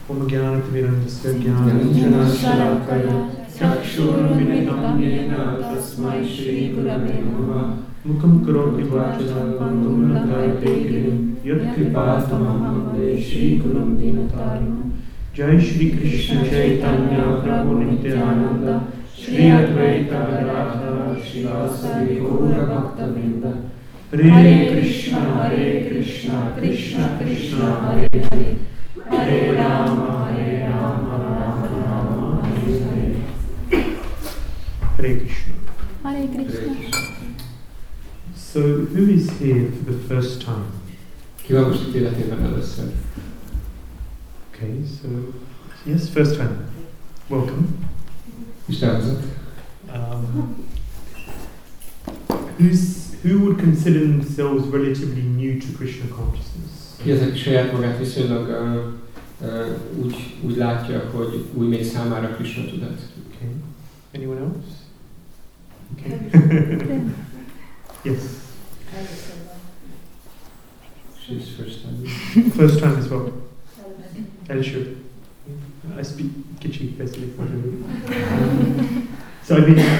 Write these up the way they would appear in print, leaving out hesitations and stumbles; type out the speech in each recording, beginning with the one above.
Om Jnanatirmirandasya Jnananjana Shalakaya Chakshurumilitam Yena Tasmai Shri Gurave Namaha Mukam Karoti Vachanam Gurunakayate Girim Yat Kripatamam Vande Shri Gurum Dinatarinam Jai Shri Krishna Chaitanya Prabhu Nityananda Shri Advaita Gadadhara Shivasadi Gaura Bhaktavinda Hare Krishna Krishna Krishna Hare Hare Hare Rama Rama Rama Hare Hare. Hare Krishna. Hare Krishna. So, who is here for the first time? Ki van most itt életében először? Okay, so yes, first time. Welcome. Isten hozott. Who would consider themselves relatively new to Krishna consciousness? Ki az, aki saját magát viszonylag úgy látja, hogy új még számára Krishna tudat? Okay. Anyone else? Okay. Yes. She's first time. First time as well. Elshur. I speak Kichi basically. So I've been.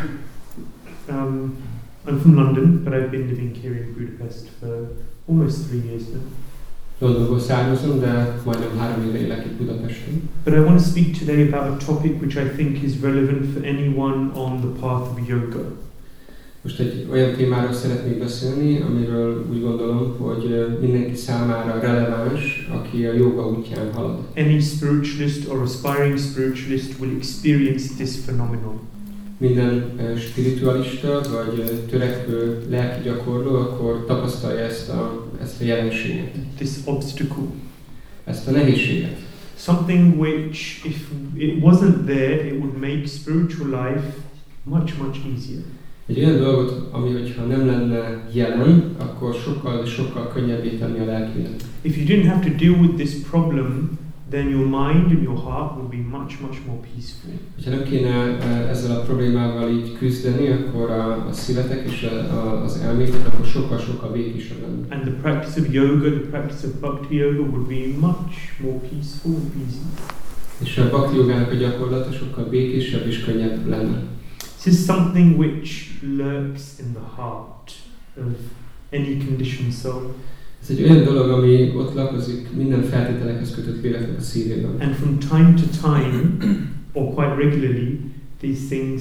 I'm from London, but I've been living here in Budapest for almost 3 years now. Londonból származom, de majdnem 3 éve élek itt Budapesten. But I want to speak today about a topic which I think is relevant for anyone on the path of yoga. Most egy olyan témáról szeretnék beszélni, amiről úgy gondolom, hogy mindenki számára releváns, aki a joga útján halad. Any spiritualist or aspiring spiritualist will experience this phenomenon. Minden spiritualista vagy törekvő lelki gyakorló akkor tapasztalja ezt a jelenséget. This obstacle. Ezt a nehézséget. Something which, if it wasn't there, it would make spiritual life much easier. Egy olyan dolgot, ami hogyha nem lenne jelen, akkor sokkal könnyebbé tenni a lelki életet. If you didn't have to deal with this problem, then your mind and your heart would be much more peaceful. Ha nem kéne ezzel a problémával így küzdeni, akkor a szívetek és az elmétek akkor sokkal békésebb lenne. And the practice of yoga, the practice of bhakti yoga would be much more peaceful and easy. És a bhakti jogának a gyakorlata sokkal békésebb és könnyebb lenne. This is something which lurks in the heart of any conditioned soul. Ez egy olyan dolog, ami ott lakozik minden feltételekhez kötött léleknek a szívében. And from time to time, or quite regularly, these things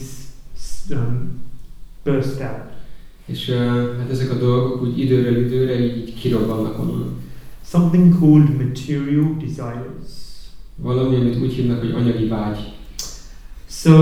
burst out. És hát ezek a dolgok úgy időről időre így kirobbannak onnan. Something called material desires. Valami, amit úgy hívnak, hogy anyagi vágy. So,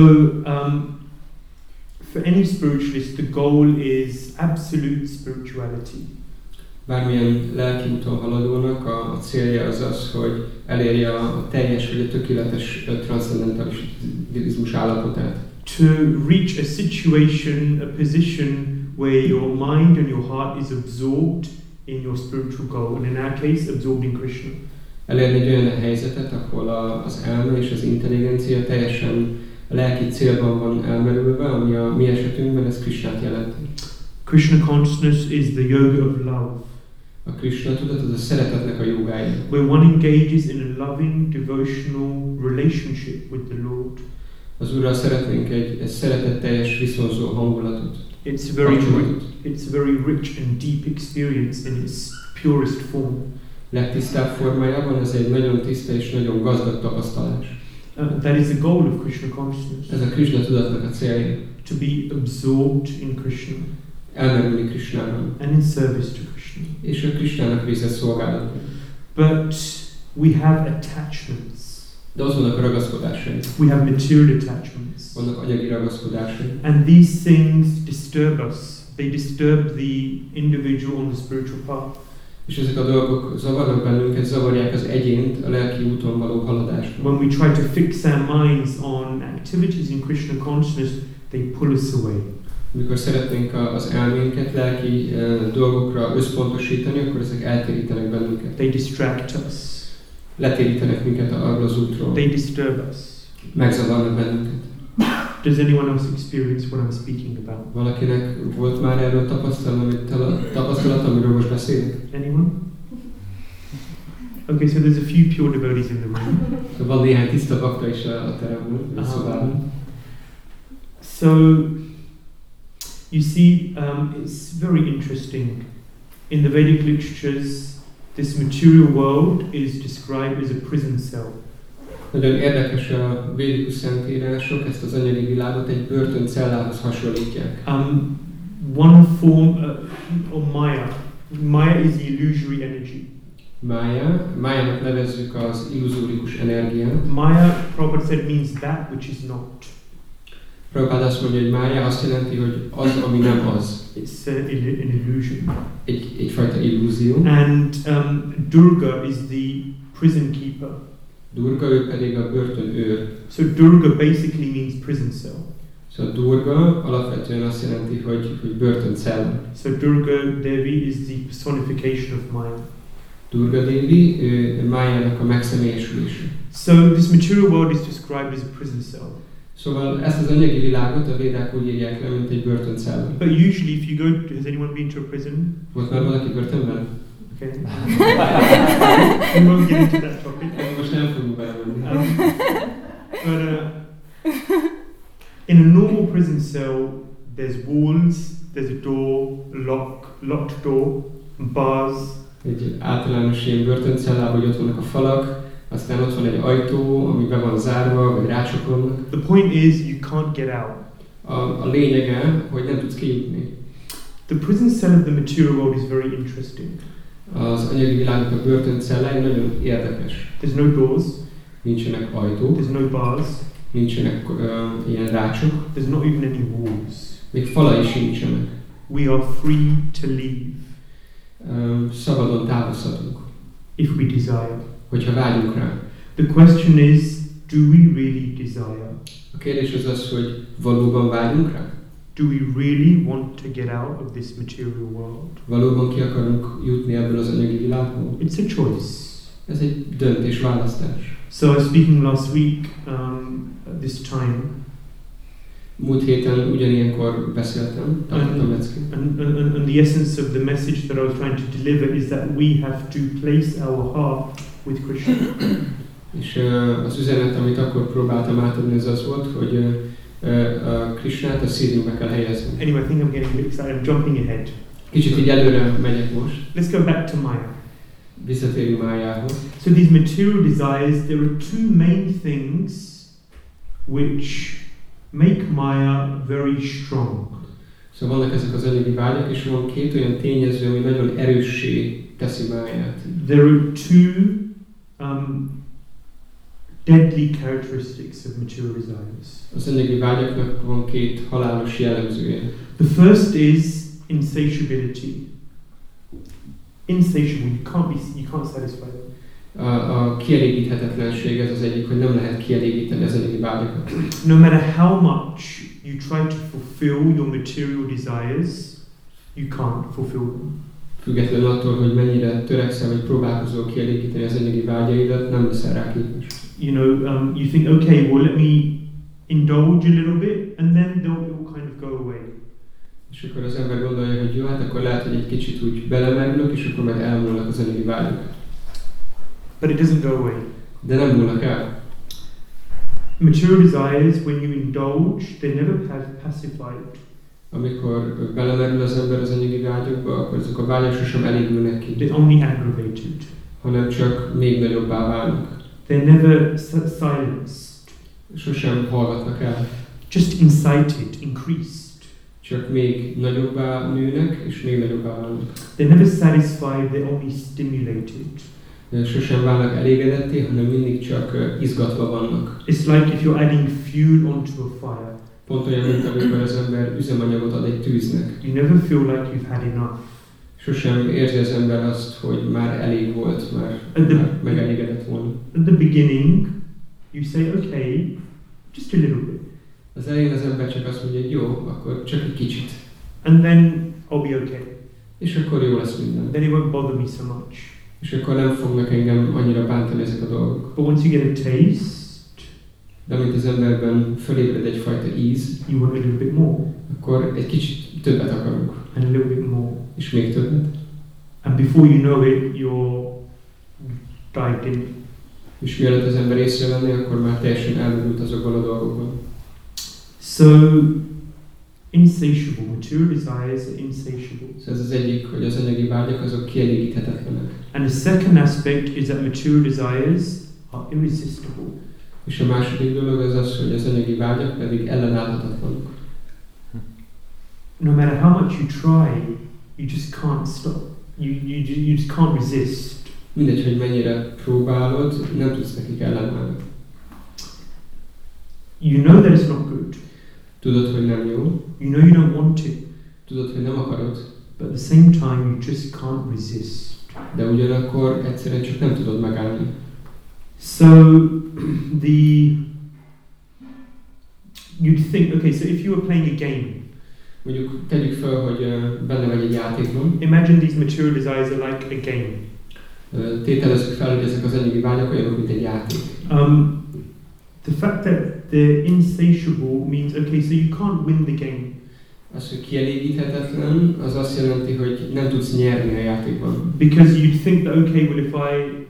for any spiritualist, the goal is absolute spirituality. Bármilyen lelki úton haladónak a célja az az, hogy elérje a teljes vagy a tökéletes transzcendentalizmus állapotát. To reach a situation, a position where your mind and your heart is absorbed in your spiritual goal, and in our case, absorbed in Krishna. Elérni egy olyan helyzetet, ahol az elme és az intelligencia teljesen a lelki célban van elmerülve, ami a mi esetünkben ez Krishnát jelenti. Krishna consciousness is the yoga of love. A Krishna tudat az a szeretetnek a jogája. Where one engages in a loving, devotional relationship with the Lord. Az Úrral szeretnénk egy szeretetteljes, viszonzó hangulatot. It's a very rich and deep experience in its purest form. Legtisztább formájában ez egy nagyon tiszta és nagyon gazdag tapasztalás. That is the goal of Krishna consciousness. Ez a Krishna tudatnak a célja. To be absorbed in Krishna. Elmerülni Krishnában. And in service to Krishna. És a Krishnának része szolgálatban. But we have attachments. De ott vannak a ragaszkodásai. We have material attachments. Vannak anyagi ragaszkodásai. And these things disturb us. They disturb the individual on the spiritual path. És ezek a dolgok zavarnak bennünket, zavarják az egyént a lelki úton való haladásban. When we try to fix our minds on activities in Krishna consciousness, they pull us away. Amikor szeretnénk az elménket lelki dolgokra összpontosítani, akkor ezek eltérítenek bennünket. They distract us. Letérítenek minket arról az útról. They disturb us. Megzavarnak bennünket. Does anyone else experience what I'm speaking about? Valakinek volt már erről tapasztalat, amiről most beszélünk? Anyone? Okay, so there's a few pure devotees in the room. Van néhány tiszta bakta is a teremben, a szobában. So, you see, it's very interesting. In the Vedic literatures, this material world is described as a prison cell. Nagyon érdekes a védikus szentírások, ezt az anyagi világot egy börtöncellához hasonlítják. One form of Maya. Maya is the illusory energy. Májának nevezzük az illuzórikus energiát. Maya, Prabhupada said, means that which is not. Prabhupada azt mondja, hogy mája azt jelenti, hogy az, ami nem az. It's an illusion. Egyfajta illúzió. And Durga is the prison keeper. Durga, ő pedig a börtönőr. So Durga basically means prison cell. Szóval Durga alapvetően azt jelenti, hogy börtöncell. So Durga Devi is the personification of Maya. Durga Devi, Májának a megszemélyesülése. So this material world is described as a prison cell. Szóval ezt az anyagi világot a védák úgy írják le, mint egy börtöncell. But usually if you go, has anyone been to a prison? Volt már valaki börtönben? Okay. We won't get into that topic. Most nem fogunk belemenni. But in a normal prison cell, there's walls, there's a door, locked door, bars. Egy általános ilyen börtöncellában, hogy ott vannak a falak, aztán ott van egy ajtó, ami be van zárva, vagy rácsok. The point is, you can't get out. A lényege, hogy nem tudsz kijutni. The prison cell of the material world is very interesting. Az anyagi világnak a börtöncellái nagyon érdekes. There's no doors. Nincsenek ajtók. There's no bars. Nincsenek ilyen rácsok. There's not even any walls. Még falai sincsenek. We are free to leave. Szabadon távozhatunk. If we desire. Hogyha vágyunk rá. The question is, do we really desire? A kérdés az, hogy valóban vágyunk rá? Do we really want to get out of this material world? Valóban ki akarunk jutni ebből az anyagi világból? It's a choice. Ez egy döntés, választás. So I was speaking last week at this time. Múlt héten ugyanilyenkor beszéltem, tartottam leckét. And the essence of the message that I was trying to deliver is that we have to place our heart with Krishna. És az üzenet, amit akkor próbáltam átadni, az volt, hogy a Krishnát a szívünkbe kell helyezni. Anyway, I think I'm getting a bit excited. I'm jumping ahead. Kicsit így előre megyek most. Let's go back to Maya. Visszatérünk Májához. So these material desires, there are two main things which make Maya very strong. Szóval vannak ezek az anyagi vágyak, és van két olyan tényező, ami nagyon erőssé teszi Máját. There are two deadly characteristics of material desires. Az anyagi vágyaknak van két halálos jellemzője. The first is insatiability. Insatiable, you can't satisfy them. A kielégíthetetlenség ez az egyik, hogy nem lehet kielégíteni az anyagi vágyakat. No matter how much you try to fulfill your material desires, you can't fulfill them. Függetlenül attól, hogy mennyire törekszel, vagy próbálkozol kielégíteni az anyagi vágyaidat, nem leszel rá képes. You know, you think, okay, well, let me indulge a little bit, and then it will kind of go away. És akkor az ember gondolja, hogy jó, hát akkor lehet, hogy egy kicsit úgy belemerülök, és akkor meg elmúlnak az anyagi vágyak. But it doesn't go away. De nem múlnak el. Material desires, when you indulge, they're never pacified. Amikor belemerül az ember az anyagi vágyakba, akkor azok a vágyak sosem elégülnek ki. They're only aggravated. Hanem csak még nagyobbá válnak. They're never silenced. Sosem hallgatnak el. Just incited, increased. Csak még nagyobbá nőnek, és még nagyobbá válnak. They're never satisfied, they're only stimulated. Sosem válnak elégedetté, hanem mindig csak izgatva vannak. It's like if you're adding fuel onto a fire. Pont olyan, mint amikor az ember üzemanyagot ad egy tűznek. You never feel like you've had enough. Sosem érzi az ember azt, hogy már elég volt, már megelégedett volna. At the beginning, you say, okay, just a little bit. Az elején az ember csak azt mondja, hogy jó, akkor csak egy kicsit. And then I'll be okay. És akkor jó lesz minden. Then it won't bother me so much. És akkor nem fognak engem annyira bántani ezek a dolgok. But once you get a taste, de amint az emberben fölébred egyfajta íz, you want a little bit more. Akkor egy kicsit többet akarunk. And a little bit more. És még többet. And before you know it, you're dived in. És mielőtt az ember észrevenné, akkor már teljesen elmerült azokból a dolgokban. So, insatiable, material desires are insatiable. Ez az egyik, hogy az anyagi vágyak azok kielégíthetetlenek. And the second aspect is that material desires are irresistible. És a második dolog az az, hogy az anyagi vágyak pedig ellenállhatatlanok. No matter how much you try, you just can't stop. You just can't resist. Mindegy, hogy mennyire próbálod, nem tudsz nekik ellenállni. You know that it's not good. Tudod, hogy nem jó. You know you don't want to. Tudod, hogy nem akarod. But at the same time, you just can't resist. De ugyanakkor egyszerűen csak nem tudod megállni. So, you'd think, okay, so if you were playing a game, Mondjuk tegyük fel, hogy benne vagy egy játékban. imagine these material desires are like a game. Tételezzük fel, hogy ezek az anyagi vágyak olyanok, mint egy játék. The fact that they're insatiable means, okay, so you can't win the game. Az, hogy kielégíthetetlen, az azt jelenti, hogy nem tudsz nyerni a játékban. Because you'd think that, okay, well, if I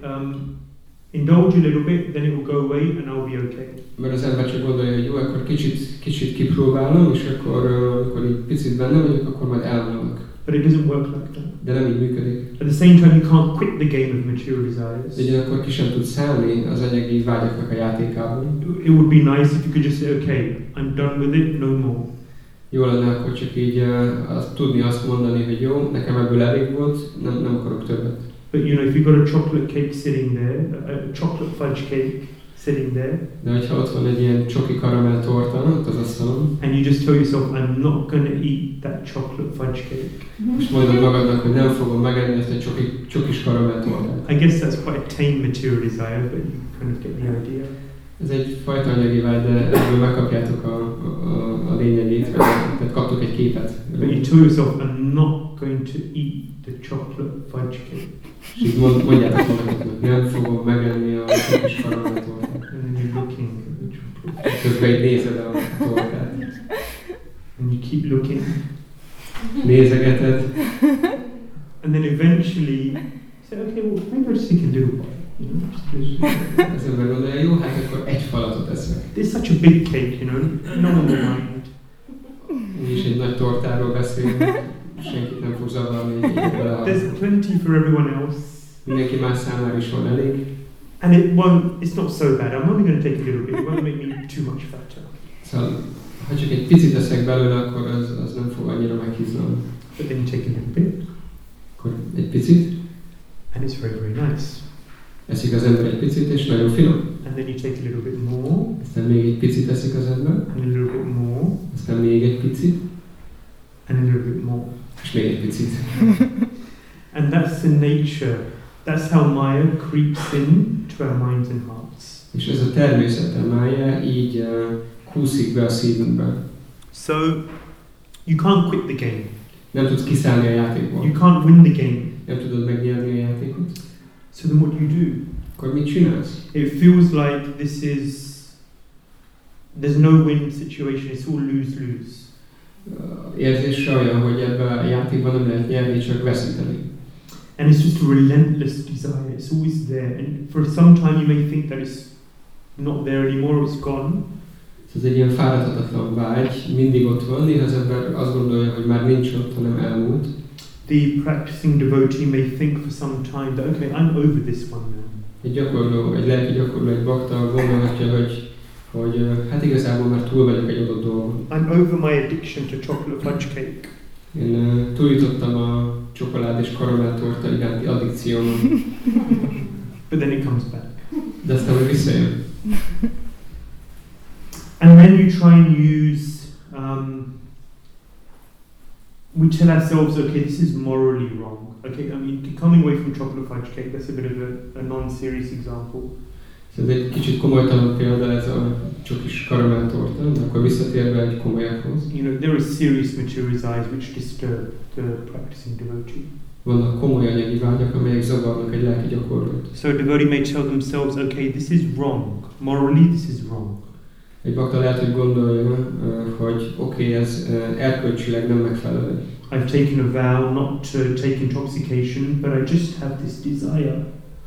indulge a little bit, then it will go away and I'll be okay. Mert az ember csak gondolja, hogy jó, akkor kicsit kipróbálom, és akkor így picit benne vagyok, akkor majd elvonulok. But it doesn't work like that. De nem így működik. At the same time, you can't quit the game of material desires. De ugyanakkor ki sem tudsz szállni az anyagi vágyaknak a játékában. It would be nice if you could just say, okay, I'm done with it, no more. Jó lenne, akkor csak így tudni azt mondani, hogy jó, nekem ebből elég volt, nem akarok többet. But you know, if you've got a chocolate cake sitting there, a chocolate fudge cake sitting there, de hogyha ott van egy ilyen csoki karamell torta ott az asztalon, and you just tell yourself, I'm not going to eat that chocolate fudge cake. És mondod magadnak, hogy nem fogom megenni ezt egy csokis karamell tortát. I guess that's quite a tame material desire, but you kind of get the idea. Ez egy fajta anyagi vágy, de ebből megkapjátok a lényegét, tehát kaptok egy képet. But you tell yourself, I'm not going to eat the chocolate fudge cake. És így mondjátok magatoknak, nem fogom megenni a csokis karamell tortát. And then you're looking at the chocolate. Közben így nézed a tortát. And you keep looking. Nézegeted. And then eventually you say, okay, well, maybe I'll just take a little bite. You know, just a little. Az ember gondolja, jó, hát akkor egy falatot eszek. There's such a big cake, you know, no one will mind. Mi is egy nagy tortáról beszélünk, senkit nem fog zavarni. There's plenty for everyone else. Mindenki más számára is van elég. And it's not so bad. I'm only going to take a little bit. It won't make me too much fatter. Szóval, ha csak egy picit eszek belőle, akkor az nem fog annyira meghízlani. But then you take a little bit. Akkor egy picit. And it's very, very nice. Eszik az ember egy picit, és nagyon finom. And then you take a little bit more. Aztán még egy picit eszik az ember. And a little bit more. Aztán még egy picit. And a little bit more. És még egy picit. And that's the nature. That's how Maya creeps in to our minds and hearts. És ez a természete Maya így kúszik be a szívünkbe. So, you can't quit the game. Nem tudsz kiszállni a játékból. You can't win the game. Nem tudod megnyerni a játékot. So then what do you do? Akkor mit csinálsz? It feels like there's no win situation, it's all lose-lose. Érzésre olyan, hogy ebben a játékban nem lehet nyerni, csak veszíteni. And it's just a relentless desire, it's always there. And for some time you may think that it's not there anymore, it's gone. Ez egy ilyen fáradhatatlan vágy, mindig ott van, néha az ember azt gondolja, hogy már nincs ott, hanem elmúlt. The practicing devotee may think for some time that, okay, I'm over this one now. Egy lelki gyakorló, egy bakta gondolhatja, hogy hát igazából már túl vagyok egy adott dolgon. I'm over my addiction to chocolate fudge cake. Én túljutottam a csokolád és karamelltorta iránti addikciómon. But then it comes back. De aztán meg visszajön. And then you try and use, we tell ourselves, okay, this is morally wrong. Okay, I mean, coming away from chocolate fudge cake, that's a bit of a non-serious example. Ez egy kicsit komolytalan példa ez a csokis karamelltorta, de akkor visszatérve egy komolyakhoz. You know, there are serious material desires which disturb the practicing devotee. Vannak komoly anyagi vágyak, amelyek zavarnak egy lelki gyakorlót. So a devotee may tell themselves, okay, this is wrong. Morally, this is wrong. Egy bakta lehet, hogy gondolja, hogy oké, ez erkölcsileg nem megfelelő. I've taken a vow not to take intoxication, but I just have this desire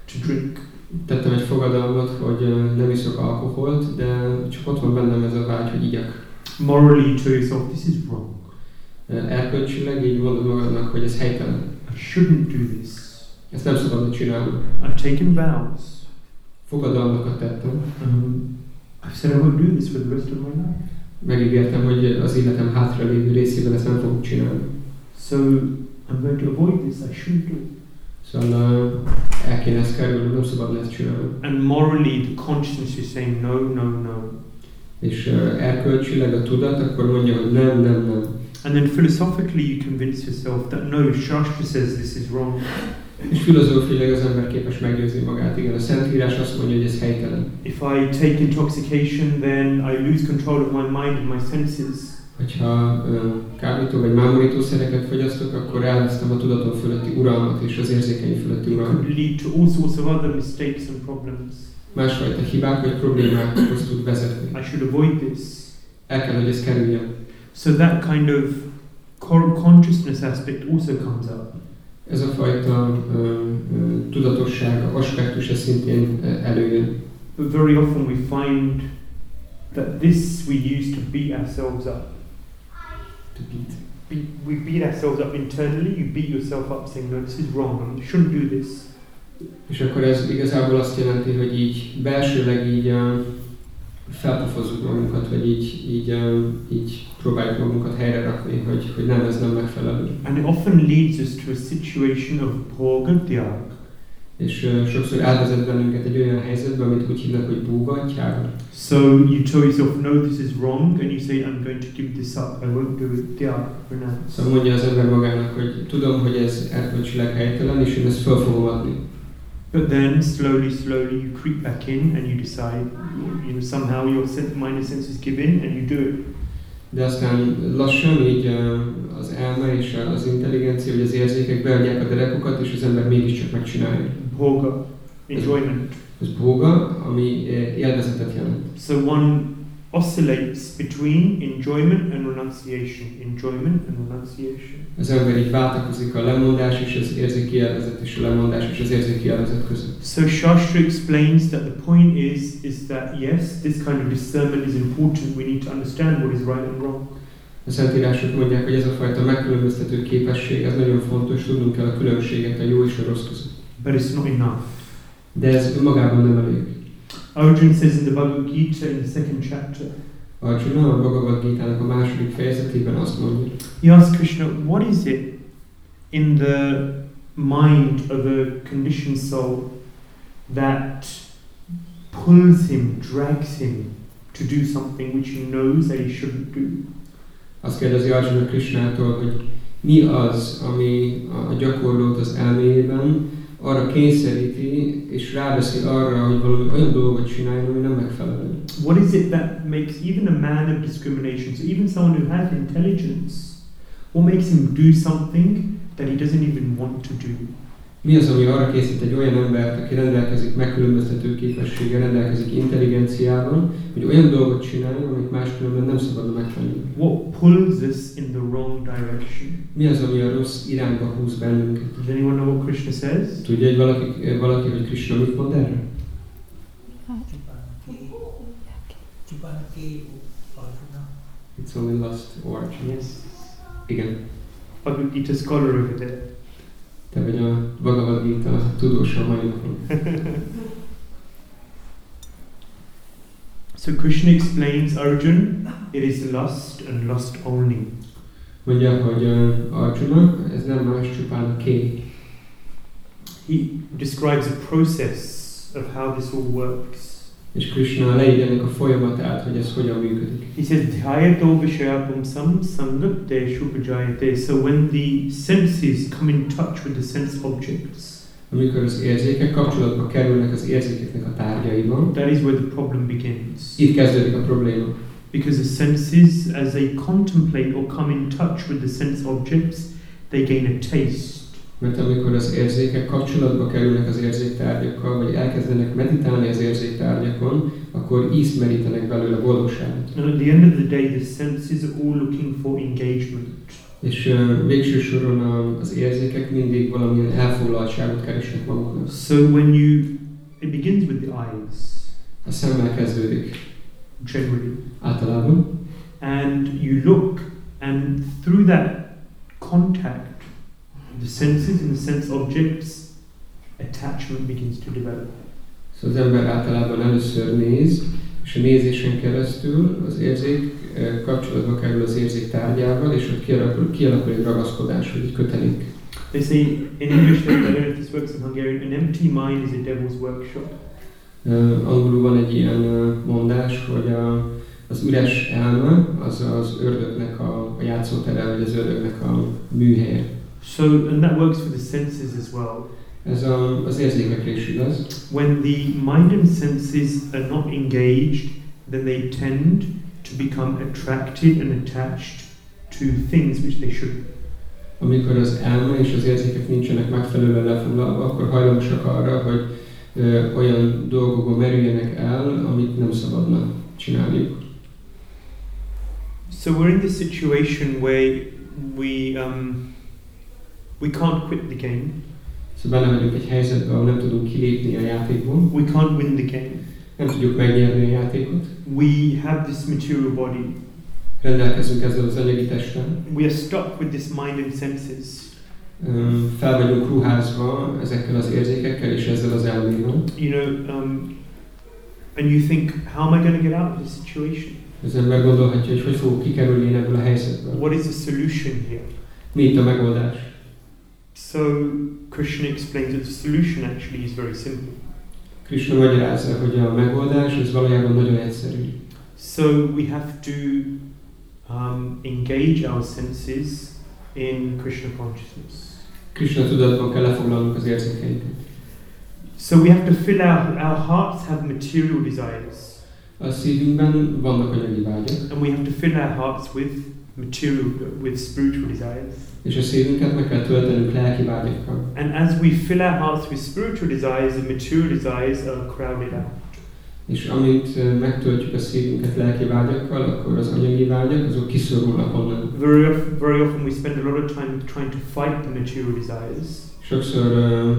to drink. Tettem egy fogadalmat, hogy nem iszok alkoholt, de csak ott van bennem ez a vágy, hogy igyak. Morally, you tell yourself, this is wrong. Erkölcsileg így mondod magadnak, hogy ez helytelen. I shouldn't do this. Ezt nem szabadna csinálni. I've taken vows. Fogadalmakat tettem. I've said I won't do this for the rest of my life. Megígértem, hogy az életem hátralévő részében ezt nem fogok csinálni. So I'm going to avoid this. I shouldn't do it. Szóval el kéne ezt kerülni, nem szabadna ezt csinálni. And morally, the conscience is saying no, no, no. És erkölcsileg a tudat akkor mondja, hogy nem, nem, nem. And then philosophically you convince yourself that no, Shastra says this is wrong. És filozófiailag az ember képes meggyőzni magát. Igen, a Szentírás azt mondja, hogy ez helytelen. If I take intoxication, then I lose control of my mind and my senses. Hogyha kábító vagy mámorítószereket fogyasztok, akkor elvesztem a tudatom fölötti uralmat és az érzékeim fölötti It uralmat. could lead to all sorts of other mistakes and problems. Másfajta hibák vagy problémákhoz tud vezetni. I should avoid this. El kell, hogy ez kerüljön. So that kind of consciousness aspect also comes up. Ez a fajta tudatosság, aspektus ez szintén előjön. But very often we find that this we use to beat ourselves up. We beat ourselves up internally. You beat yourself up saying, no, this is wrong. I shouldn't do this. És akkor ez igazából azt jelenti, hogy így belsőleg így felpofozzuk magunkat, vagy így próbáljuk magunkat helyre rakni, hogy nem, ez nem megfelelő. And it often leads us to a situation of bhoga-tyag. És sokszor elvezet bennünket egy olyan helyzetbe, amit úgy hívnak, hogy búga-tyag. So you tell yourself, no, this is wrong, and you say, I'm going to give this up. I won't do it. Tyag, renounce. Szóval mondja az ember magának, hogy tudom, hogy ez erkölcsileg helytelen, és én ezt föl fogom adni. But then slowly you creep back in and you decide, somehow your mind and senses give in and you do it. De aztán lassan így az elme és az intelligencia, vagy az érzékek beadják a derekukat, és az ember mégiscsak megcsinálja. Bhoga, enjoyment. Ez bhoga, ami élvezetet jelent. So one oscillates between enjoyment and renunciation. Enjoyment and renunciation. Az ember így váltakozik a lemondás és az érzéki élvezet, és a lemondás és az érzéki élvezet között. So Shastra explains that the point is that yes, this kind of discernment is important. We need to understand what is right and wrong. A Szentírások mondják, hogy ez a fajta megkülönböztető képesség, ez nagyon fontos, tudnunk kell a különbséget a jó és a rossz között. But it's not enough. De ez önmagában nem elég. Arjuna says in the Bhagavad Gita in the second chapter. Arjuna a Bhagavad Gita-nak a második fejezetében azt mondja. He asks Krishna, what is it in the mind of a conditioned soul that pulls him, drags him to do something which he knows that he shouldn't do? Azt kérdezi Arjuna Krishnától, hogy mi az, ami a gyakorlót az elméjében arra kényszeríti, és ráveszi arra, hogy valami olyan dolgot csináljon, ami nem megfelelő. What is it that makes even a man of discrimination, so even someone who has intelligence, what makes him do something that he doesn't even want to do? Mi az, ami arra készít egy olyan embert, aki rendelkezik megkülönböztető képességgel, rendelkezik intelligenciával, hogy olyan dolgot csináljon, amit máskülönben nem szabadna megtenni? What pulls us in the wrong direction? Mi az, ami a rossz irányba húz bennünket? Does anyone know what Krishna says? Tudja, hogy valaki, hogy Krishna mit mond erre? It's only lust or Arjuna. Yes. Igen. Bhagavad Gita scholar over there. Te vagy a Bhagavad Gita tudósa mai napon. So Krishna explains, Arjuna, it is lust and lust only. Mondja, hogy Arjuna, ez nem más, csupán a kén. He describes a process of how this all works. És Krishna leírja ennek a folyamatát, hogy ez hogyan működik. He says, Dhyato vishayapumsam samlupte shupajayate. So when the senses come in touch with the sense objects, amikor az érzékek kapcsolatba kerülnek az érzékeknek a tárgyaiban, that is where the problem begins. Itt kezdődik a probléma. Because the senses, as they contemplate or come in touch with the sense objects, they gain a taste. Mert amikor az érzékek kapcsolatba kerülnek az érzéktárgyakkal, vagy elkezdenek meditálni az érzéktárgyakon, akkor ízt merítenek belőle boldogságot. And at the end of the day, the senses are all looking for engagement. És végső soron az érzékek mindig valamilyen elfoglaltságot keresnek maguknak. So it begins with the eyes. A szemmel kezdődik Generally. általában. And you look, and through that contact, the senses and the sense objects, attachment begins to develop. Szóval az ember általában először néz, és a nézésen keresztül az érzék kapcsolatba kerül az érzék tárgyával, és ott kialakul egy ragaszkodás, vagy egy kötelék. They say in English, I don't know if this works in Hungarian, an empty mind is a devil's workshop. Angolul van egy ilyen mondás, hogy az üres elme az ördögnek a játszótere, vagy az ördögnek a műhelye. So, and that works for the senses as well. Ez az érzékekre is igaz. When the mind and senses are not engaged, then they tend to become attracted and attached to things which they shouldn't. Amikor az elme és az érzékek nincsenek megfelelően lefoglalva, akkor hajlamosak arra, hogy olyan dolgokba merüljenek el, amit nem szabadna csinálniuk. So we're in this situation where we can't quit the game. Szóval benne vagyunk egy helyzetben, ahol nem tudunk kilépni a játékból. We can't win the game. Nem tudjuk megnyerni a játékot. We have this material body. Rendelkezünk ezzel az anyagi testtel. We are stuck with this mind and senses. Fel vagyunk ruházva ezekkel az érzékekkel és ezzel az elmével. You know, and you think, how am I going to get out of this situation? Az ember gondolhatja, hogy fogok kikerülni ebből a helyzetből. What is the solution here? Mi itt a megoldás? So Krishna explains that the solution actually is very simple. Krishna magyarázza, hogy a megoldás ez valójában nagyon egyszerű. So we have to engage our senses in Krishna consciousness. Krishna tudatban kell lefoglalnunk az érzékeinket. So we have to fill our hearts have material desires. A szívünkben vannak anyagi vágyak. And we have to fill our hearts with spiritual desires. És a szívünket meg kell töltenünk lelki vágyakkal. And as we fill our hearts with spiritual desires, the material desires are crowded out. És amint megtöltjük a szívünket lelki vágyakkal, akkor az anyagi vágyak, azok kiszorulnak onnan. Very often we spend a lot of time trying to fight the material desires. Sokszor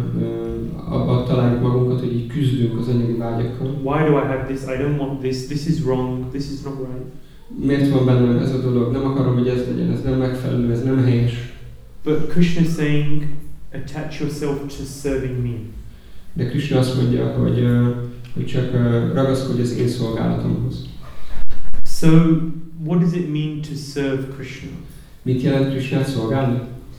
abban találjuk magunkat, hogy így küzdünk az anyagi vágyakkal. Why do I have this? I don't want this. This is wrong. This is not right. Miért van bennem ez a dolog? Nem akarom, hogy ez legyen, ez nem megfelelő, ez nem helyes. But Krishna is saying, attach yourself to serving me. De Krishna azt mondja, hogy csak ragaszkodj az én szolgálatomhoz. So, what does it mean to serve Krishna? Mit jelent Krishnát szolgálni?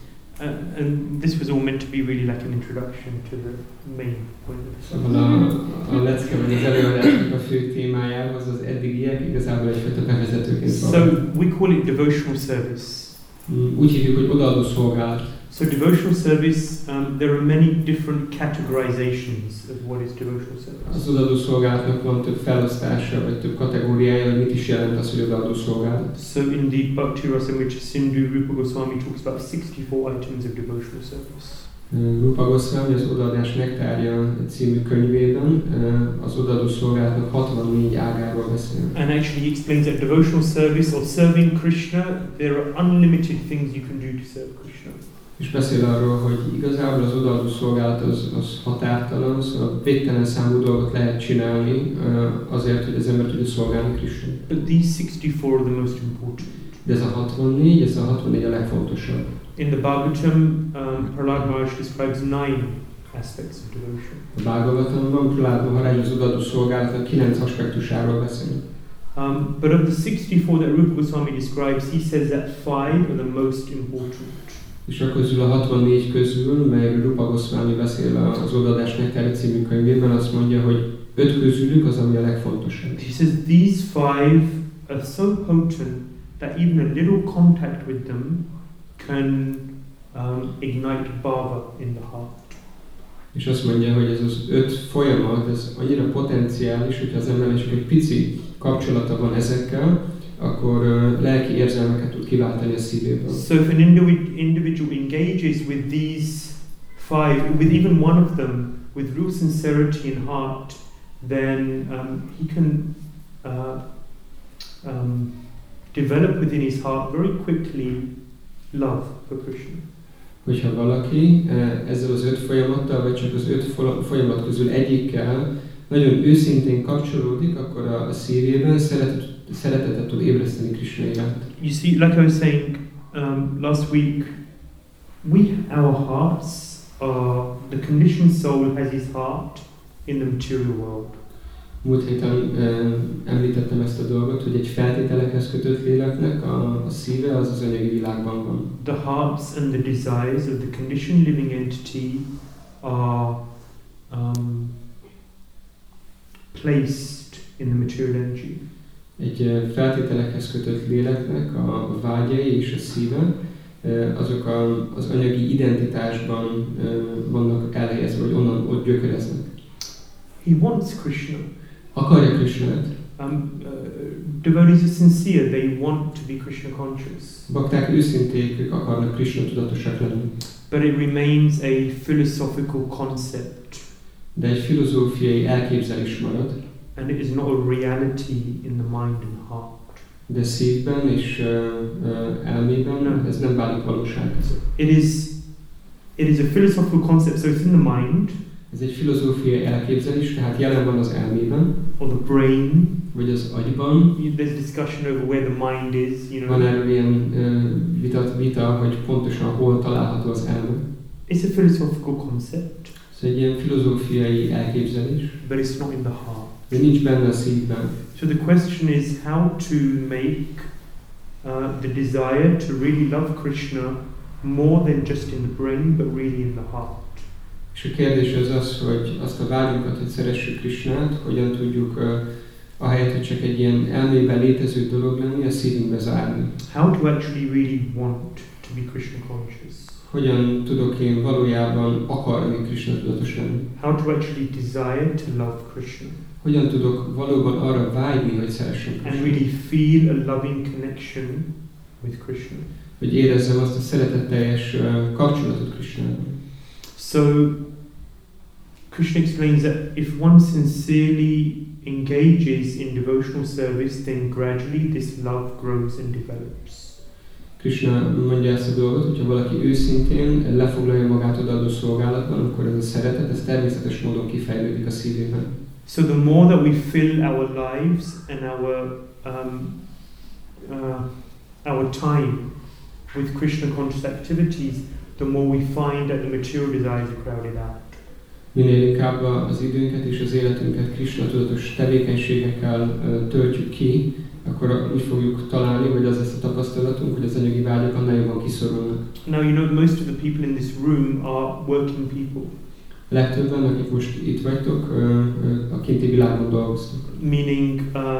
And this was all meant to be really like an introduction to the main point. Szóval a lecke, vagy az előadásnak a fő témájához az eddigiek igazából egyfajta bevezetőként szolgál. So, we call it devotional service. Úgy hívjuk, hogy odaadó szolgálat. So devotional service, there are many different categorizations of what is devotional service. Az odaadó szolgálatnak van több felosztása, vagy több kategóriája, hogy mit is jelent az, hogy odaadó szolgálat. So in the Bhakti Rasamrita Sindhu, Rupa Goswami talks about 64 items of devotional service. Rupa Goswami az Odaadás nektárja című könyvében az odaadó szolgálatnak 64 ágáról beszél. And actually he explains that devotional service or serving Krishna, there are unlimited things you can do to serve Krishna. És beszél arról, hogy igazából az odaadó szolgálat az határtalan, szóval végtelen számú dolgot lehet csinálni azért, hogy az ember tudja szolgálni Krishnát. But these 64 are the most important. De ez a 64 a legfontosabb. In the Bhagavatam, Prahlad Maharaj describes 9 aspects of devotion. A Bhagavatamban Prahlad Maharaj az odaadó szolgálatnak 9 aspektusáról beszél. But of the 64 that Rupa Goswami describes, he says that 5 are the most important. És a közül a 64 közül, melyről Rupa Goswami beszél az Odaadás nektárja című könyvében, azt mondja, hogy 5 közülük az, ami a legfontosabb. He says these 5 are so potent that even a little contact with them can ignite bhava in the heart. És azt mondja, hogy ez az 5 folyamat, ez annyira potenciális, hogy az embernek csak egy pici kapcsolata van ezekkel, akkor lelki érzelmeket tud kiváltani a szívéből. So if an individual engages with these 5, with even one of them, with real sincerity in heart, then he can develop within his heart very quickly love for Krishna. Hogyha valaki ezzel az 5 folyamattal, vagy csak az 5 folyamat közül egyikkel nagyon őszintén kapcsolódik, akkor a szívében szeretetet tud ébreszteni Krishna iránt. You see, like I was saying last week, our hearts are, the conditioned soul has his heart in the material world. Múlt héten említettem ezt a dolgot, hogy egy feltételekhez kötött léleknek a szíve az az anyagi világban van. The hearts and the desires of the conditioned living entity are placed in the material energy. Egy feltételekhez kötött léleknek a vágyai és a szíve, azok az anyagi identitásban vannak elhelyezve, vagy onnan ott gyökereznek. He wants Krishna. Akarja Krishnát. Devotees are sincere, they want to be Krishna conscious. Bakták őszinték, ők akarnak Krishna tudatosak lenni. But it remains a philosophical concept. De egy filozófiai elképzelés marad. And it is not a reality in the mind and heart. De szívben és elmében ez nem válik valóság. It is a philosophical concept, so it's in the mind. Ez egy filozófiai elképzelés, tehát jelen van az elmében, or the brain, vagy az agyban. There's discussion over where the mind is, you know. Van erről ilyen vita, hogy pontosan hol található az elme. It's a philosophical concept. Ez egy ilyen filozófiai elképzelés. But it's not in the heart. De nincs benne a szívben. So the question is how to make the desire to really love Krishna more than just in the brain, but really in the heart. És a kérdés az, hogy azt a vágyunkat, hogy szeressük Krishnát, hogyan tudjuk ahelyett, hogy csak egy ilyen elmében létező dolog lenni, a szívünkbe zárni. How to actually really want to be Krishna conscious. Hogyan tudok én valójában akarni Krishna tudatos lenni? How to actually desire to love Krishna. Hogyan tudok valóban arra vágyni, hogy szeressem Krishnát? And really feel a loving connection with Krishna. Hogy érezzem azt a szeretetteljes kapcsolatot Krishnával. So Krishna explains that if one sincerely engages in devotional service, then gradually this love grows and develops. Krishna mondja ezt a dolgot, hogyha valaki őszintén lefoglalja magát odaadó szolgálatban, akkor ez a szeretet, ez természetes módon kifejlődik a szívében. So the more that we fill our lives and our time with Krishna conscious activities, the more we find that the material desires are crowded out. Minél inkább az időnket és az életünket Krishna tudatos tevékenységekkel töltjük ki, akkor úgy fogjuk találni, vagy az lesz a tapasztalatunk, hogy az anyagi vágyak annál jobban kiszorulnak. Now you know most of the people in this room are working people. Legtöbben, akik most itt vagytok, a kinti világban dolgoznak. Meaning,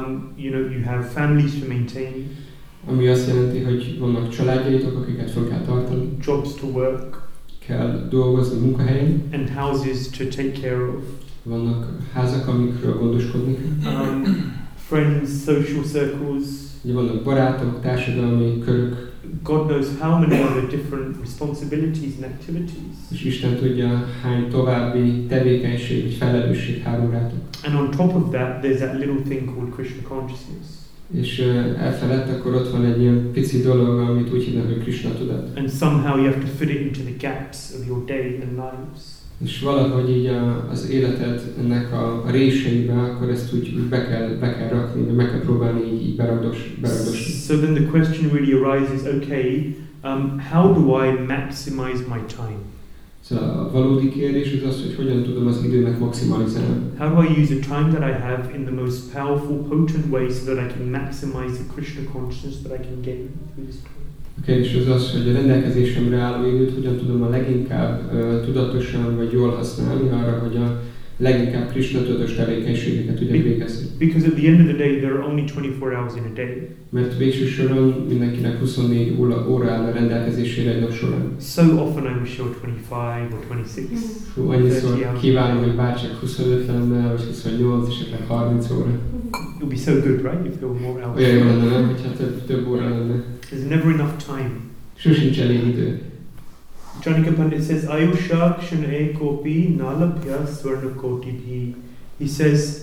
you have families to maintain. Ami azt jelenti, hogy vannak családjaitok, akiket fel kell tartani. Jobs to work. Kell dolgozni munkahelyen. And houses to take care of. Vannak házak, amikről gondoskodni kell. Friends, social circles. Vannak barátok, társadalmi körök. God knows how many other different responsibilities and activities. És Isten tudja, hány további tevékenység vagy felelősség hárul rátok. And on top of that, there's that little thing called Krishna consciousness. És elfelett akkor ott van egy ilyen pici dolog, amit úgy hívnak, hogy Krishna tudat. And somehow you have to fit it into the gaps of your day and lives. És valahogy így az életednek a réseibe, akkor ezt úgy be kell rakni, meg kell próbálni így beragdosni. So then the question really arises, okay, how do I maximize my time? Szóval a valódi kérdés az, hogy hogyan tudom az időmet maximalizálni. How do I use the time that I have in the most powerful, potent way so that I can maximize the Krishna consciousness that I can gain through this time? A kérdés az, hogy a rendelkezésemre álló időt hogyan tudom a leginkább tudatosan vagy jól használni arra, hogy a leginkább Krishna tudatos tevékenységeket tudjak végezni. Because at the end of the day there are only 24 hours in a day. Mert végső soron mindenkinek 24 óra áll a rendelkezésére egy nap során. So often I wish you were 25 or 26. Annyiszor kívánom, hogy bárcsak 25 lenne, vagy 28, esetleg 30 óra. It would be so good, right? If there were more hours. Olyan jó lenne, nem? Hogyha több óra lenne. There's never enough time. Sosincs elég idő. Chanika Pandit says, Ayushak Shane Kopi Nalabhya Swarna Koti. He says,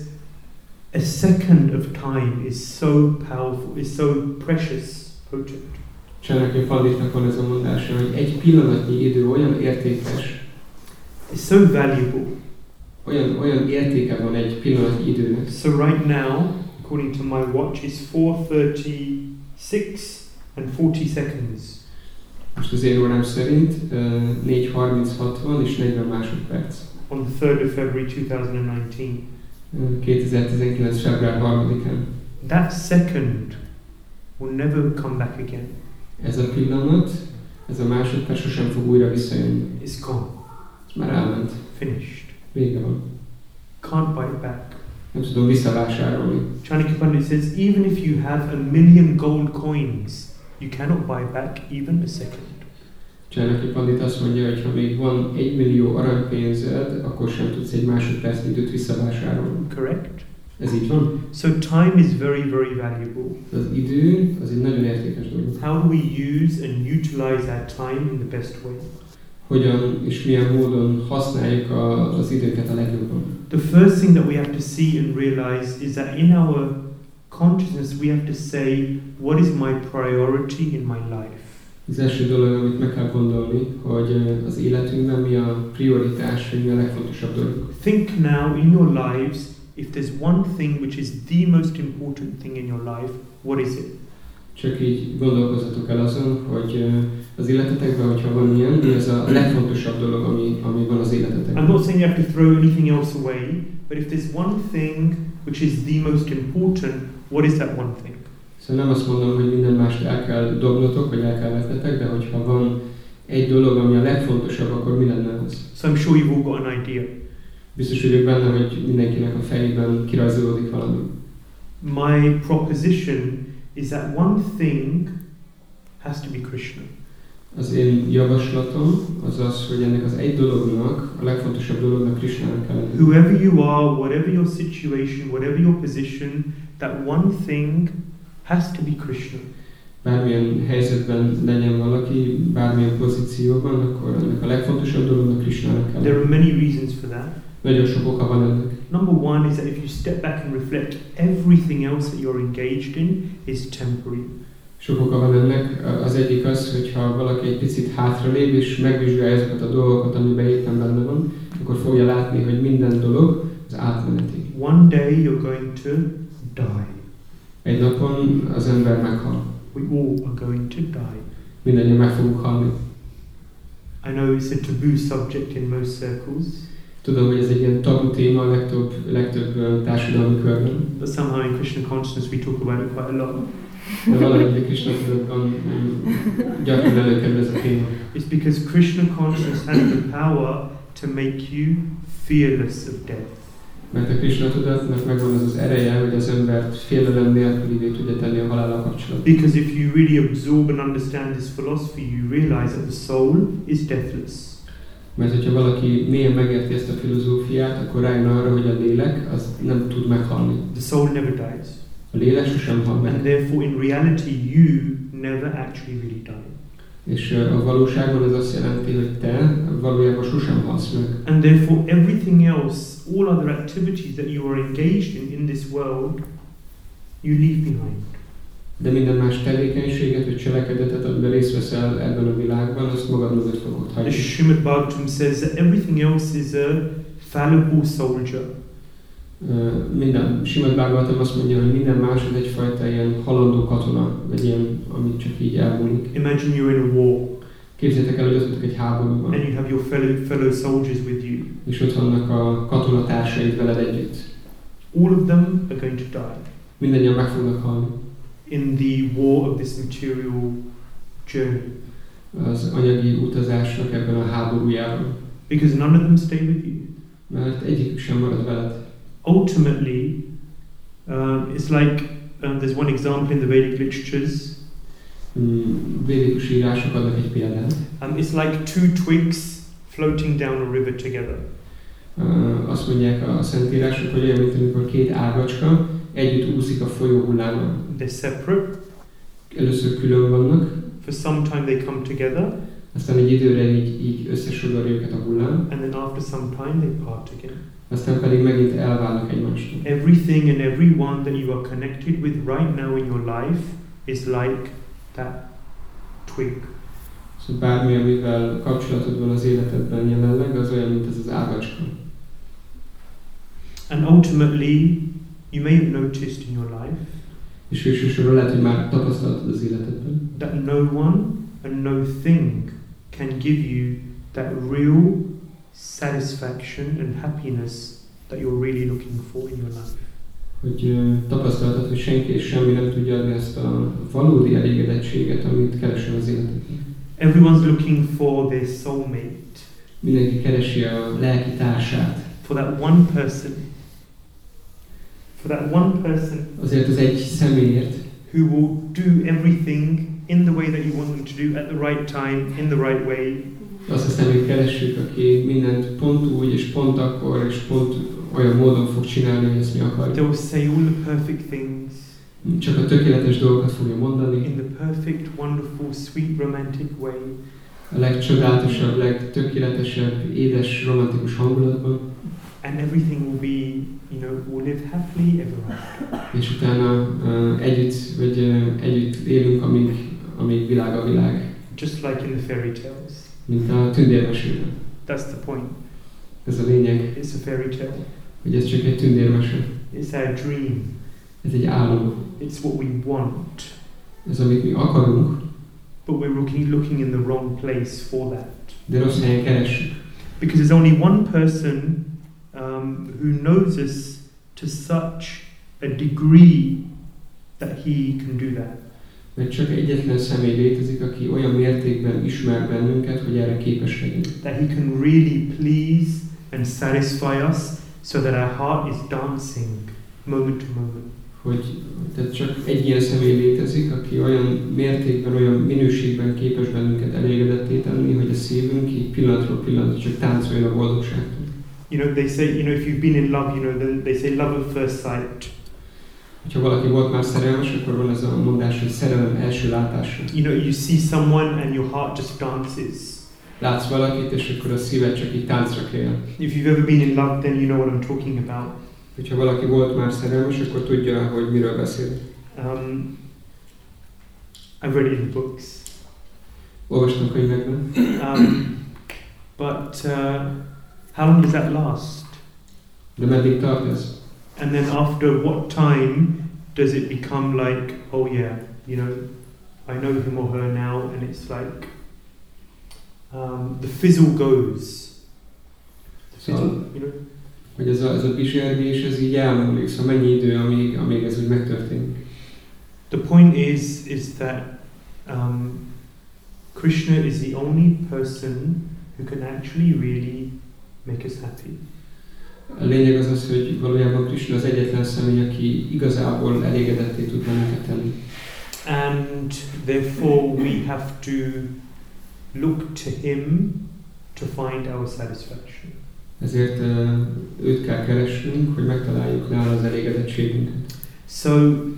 a second of time is so powerful, is so precious, potent. Csánakya Panditnak van ez a mondása, hogy egy pillanatnyi idő olyan értékes, It's so valuable. olyan értéke van egy pillanatnyi időnek. So right now, according to my watch, it's 4:36 and 40 seconds. Most az én órám szerint 4:36 van és 40 másodperc. On the 3rd of February 2019. 2019. február 3-án. That second will never come back again. Ez a pillanat, ez a másodperc sosem fog újra visszajönni. It's gone. Már elment. Finished. Vége van. Can't buy it back. Nem tudom visszavásárolni. Chanakya Pandit says, even if you have 1 million gold coins, you cannot buy back even a second. Csánakya Pandit azt mondja, hogy ha még van 1 millió aranypénzed, akkor sem tudsz egy másodperc időt visszavásárolni. Correct? Ez így van? So time is very, very valuable. Az idő az egy nagyon értékes dolog. How do we use and utilize our time in the best way? Hogyan és milyen módon használjuk az időket a legjobban. The first thing that we have to see and realize is that in our consciousness we have to say, what is my priority in my life? Az első dolog, amit meg kell gondolni, hogy az életünkben mi a prioritás, mi a legfontosabb dolog. Think now in your lives, if there's one thing which is the most important thing in your life, what is it? Csak így gondolkozzatok el azon, hogy az életetekben, hogyha van ilyen, mi az a legfontosabb dolog, ami van az életetekben. I'm not saying you have to throw anything else away, but if there's one thing which is the most important, what is that one thing? Szóval nem azt mondom, hogy minden mást el kell dobnotok, vagy el kell vetnetek, de hogyha van egy dolog, ami a legfontosabb, akkor mi lenne az? So I'm sure you've all got an idea. Biztos vagyok benne, hogy mindenkinek a fejében kirajzolódik valami. My proposition is that one thing has to be Krishna. Az én javaslatom az az, hogy ennek az egy dolognak, a legfontosabb dolognak Krishnának kell lenni. Whoever you are, whatever your situation, whatever your position, that one thing has to be Krishna. Bármilyen helyzetben legyen valaki, bármilyen pozícióban, akkor ennek a legfontosabb dolognak Krishnának kell lenni. There are many reasons for that. Nagyon sok oka van ennek. Number one is that if you step back and reflect, everything else that you're engaged in is temporary. Sok oka van ennek. Az egyik az, hogyha valaki egy picit hátralép és megvizsgálja ezeket a dolgokat, amiben éppen benne van, akkor fogja látni, hogy minden dolog az átmeneti. One day you're going to die. Egy napon az ember meghal. We all are going to die. Mindannyian meg fogunk halni. I know it's a taboo subject in most circles. Tudom, hogy ez egy ilyen tabu téma a legtöbb társadalmi körben. But somehow in Krishna consciousness we talk about it quite a lot. De valahogy a Krishna tudatban gyakran előkerül ez a téma. It's because Krishna consciousness has the power to make you fearless of death. Mert a Krishna tudatnak megvan az ereje, hogy az embert félelem nélkülivé tudja tenni a halállal kapcsolatban. Because if you really absorb and understand this philosophy, you realize that the soul is deathless. Mert hogyha valaki mélyen megérti ezt a filozófiát, akkor rájön arra, hogy a lélek az nem tud meghalni. The soul never dies. A lélek sosem hal meg. And therefore in reality you never actually really die. És a valóságban ez azt jelenti, hogy te valójában sosem halsz meg. And therefore everything else, all other activities that you are engaged in this world, you leave behind. De minden más tevékenységet vagy cselekedetet, amiben részt veszel ebben a világban, azt magad mögött fogod hagyni. The Srimad Bhagavatam says that everything else is a fallible soldier. Minden Srimad Bhagavatam azt mondja, hogy minden más az egyfajta ilyen halandó katona, vagy ilyen, amit csak így elmúlik. Imagine you're in a war. Képzeljétek el, hogy ott vagytok egy háborúban. And you have your fellow soldiers with you. És ott vannak a katonatársaid veled együtt. All of them are going to die. Mindannyian meg fognak halni. In the war of this material journey. Az anyagi utazásnak ebben a háborújában. Because none of them stay with you. Mert egyikük sem marad veled. Ultimately, it's like there's one example in the Vedic literatures. Védikus írások adnak egy példát. It's like two twigs floating down a river together. Azt mondják a szentírások, hogy olyan, mint amikor két ágacska együtt úszik a folyó hullámon. They're separate. Először külön vannak. For some time they come together. Aztán egy időre így összesodorja őket a hullám. And then after some time they part again. Aztán pedig megint elválnak egymástól. Everything and everyone that you are connected with right now in your life is like that twig. Szóval bármi, amivel kapcsolatod van az életedben jelenleg, az olyan, mint ez az ágacska. And ultimately, you may have noticed in your life És végsősorban lehet, hogy már tapasztaltad az életedben, that no one and no thing can give you that real satisfaction and happiness that you're really looking for in your life. hogy tapasztaltad, hogy senki és semmi nem tudja adni ezt a valódi elégedettséget, amit keresel az életedben. Everyone's looking for their soulmate. Mindenki keresi a lelki társát. For that one person. For that one person. Azért az egy személyért, who will do everything in the way that you want them to do at the right time, in the right way. Azt a személyt keressük, aki mindent pont úgy, és pont akkor, és pont olyan módon fog csinálni, hogy ezt mi akarjuk. They will say all the perfect things. Csak a tökéletes dolgokat fogja mondani. In the perfect, wonderful, sweet, romantic way. A legcsodálatosabb, legtökéletesebb, édes, romantikus hangulatban. And everything will be, you know, we'll live happily ever after. És utána együtt élünk, amíg világ a világ. Just like in the fairy tales. Mint a tündérmesében. That's the point. Ez a lényeg. It's a fairy tale. Hogy ez csak egy tündérmese. It's our dream. Ez egy álom. It's what we want. Ez amit mi akarunk. But we're looking in the wrong place for that. De rossz helyen keressük. Because there's only one person who knows us to such a degree that he can do that. Mert csak egyetlen személy létezik, aki olyan mértékben ismer bennünket, hogy erre képes legyünk. That he can really please and satisfy us so that our heart is dancing moment to moment. Tehát csak egy ilyen személy létezik, aki olyan mértékben, olyan minőségben képes bennünket elégedetté tenni, hogy a szívünk így pillanatról pillanatra csak táncoljon a boldogságtól. You know, they say, you know, if you've been in love, you know, then they say love at first sight. Ha valaki volt már szerelmes, akkor van ez a mondás, hogy szerelem első látásra. You know, you see someone and your heart just dances. Látsz valakit, és akkor a szíved csak így táncra kell. If you've ever been in love, then you know what I'm talking about. Ha valaki volt már szerelmes, akkor tudja, hogy miről beszél. I've read it in the books. Olvastam könyvekben. But how long does that last? De meddig tart ez? And then after what time does it become like, oh yeah, you know, I know him or her now, and it's like the fizzle goes. The fizzle, you know. Hogy ez a bizsergés, ez így elmúlik, szóval mennyi idő, amíg ez úgy megtörténik. The point is that Krishna is the only person who can actually really make us happy. A lényeg az, hogy valójában Krishna az egyetlen személy, aki igazából elégedetté tud bennünket tenni. And therefore we have to look to him to find our satisfaction. Ezért őt kell keresnünk, hogy megtaláljuk nála az elégedettségünket. So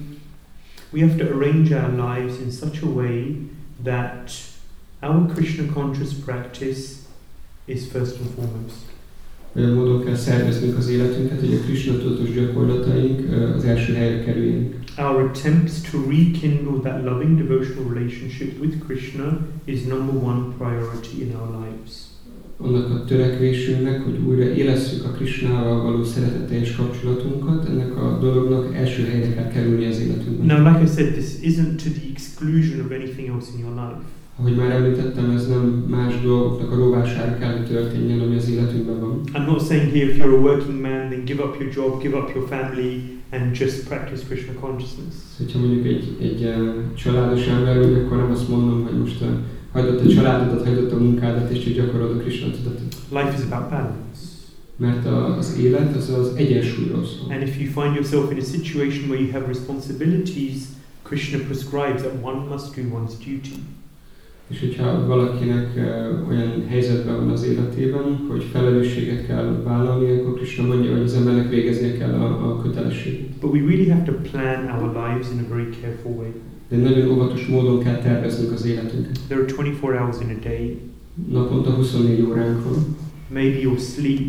we have to arrange our lives in such a way that our Krishna conscious practice is first and foremost. Olyan módon kell szerveznünk az életünket, hogy a Krishna tudatos gyakorlataink az első helyre kerüljenek. Our attempts to rekindle that loving devotional relationship with Krishna is number one priority in our lives. Annak a törekvésünknek, hogy újra élesszük a Krishnával való szeretetteljes kapcsolatunkat, ennek a dolognak első helyre kell kerülni az életünkben. Now, like I said, this isn't to the exclusion of anything else in your life. Ahogy már említettem, ez nem más dolgoknak a rovására kell, hogy történjen, ami az életünkben van. I'm not saying here if you're a working man, then give up your job, give up your family, and just practice Krishna consciousness. Hogyha mondjuk egy családos ember vagy, akkor nem azt mondom, hogy most hagyd a családodat, hagyd a munkádat, és csak gyakorolod a Krishna tudatot. Life is about balance. Mert az élet az egyensúlyról szól. And if you find yourself in a situation where you have responsibilities, Krishna prescribes that one must do one's duty. És hogyha valakinek olyan helyzetben van az életében, hogy felelősséget kell vállalni, akkor Krishna mondja, hogy az embernek végeznie kell a kötelességet. But we really have to plan our lives in a very careful way. De nagyon óvatos módon kell terveznünk az életünket. There are 24 hours in a day. Naponta 24 óránk van. Maybe you'll sleep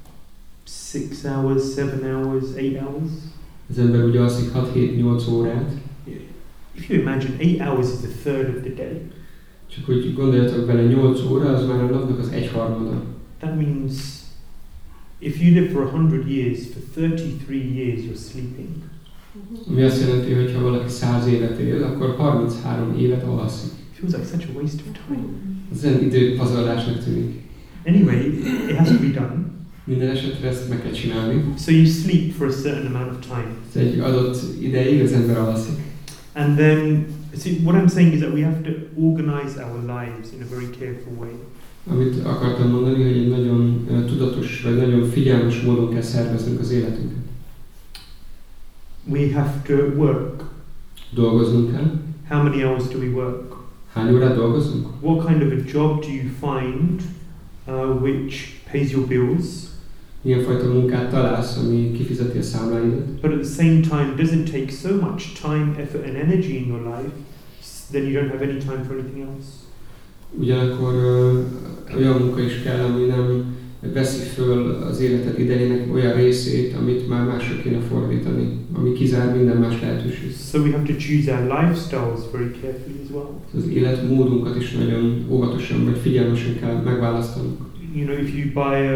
6 hours, 7 hours, 8 hours. Az ember ugye alszik 6-7-8 órát. If you imagine 8 hours is a third of the day. Csak úgy gondoljatok bele, 8 óra az már a napnak az 1/3. That means if you live for 100 years, for 33 years you're sleeping. Ami azt jelenti, hogy ha valaki 100 évet él, akkor 33 évet alszik. It feels like such a waste of time. Ez olyan időpazarlásnak tűnik. Anyway, it has to be done. Minden esetre ezt meg kell csinálni. So you sleep for a certain amount of time. Ez egy adott ideig az ember alszik. And then, see, what I'm saying is that we have to organize our lives in a very careful way. Amit akartam mondani, hogy egy nagyon tudatos, vagy nagyon figyelmes módon kell szerveznünk az életünket. We have to work. Dolgoznunk kell. How many hours do we work? Hány órát dolgozunk? What kind of a job do you find which pays your bills? Milyen fajta munkát találsz, ami kifizeti a számláidat? But at the same time doesn't take so much time, effort and energy in your life, then you don't have any time for anything else. Ugyanakkor olyan munka is kell, ami nem veszi föl az életed idejének olyan részét, amit már másra kéne fordítani, ami kizár minden más lehetőség. So we have to choose our lifestyles very carefully as well. Az életmódunkat is nagyon óvatosan vagy figyelmesen kell megválasztanunk. You know, if you buy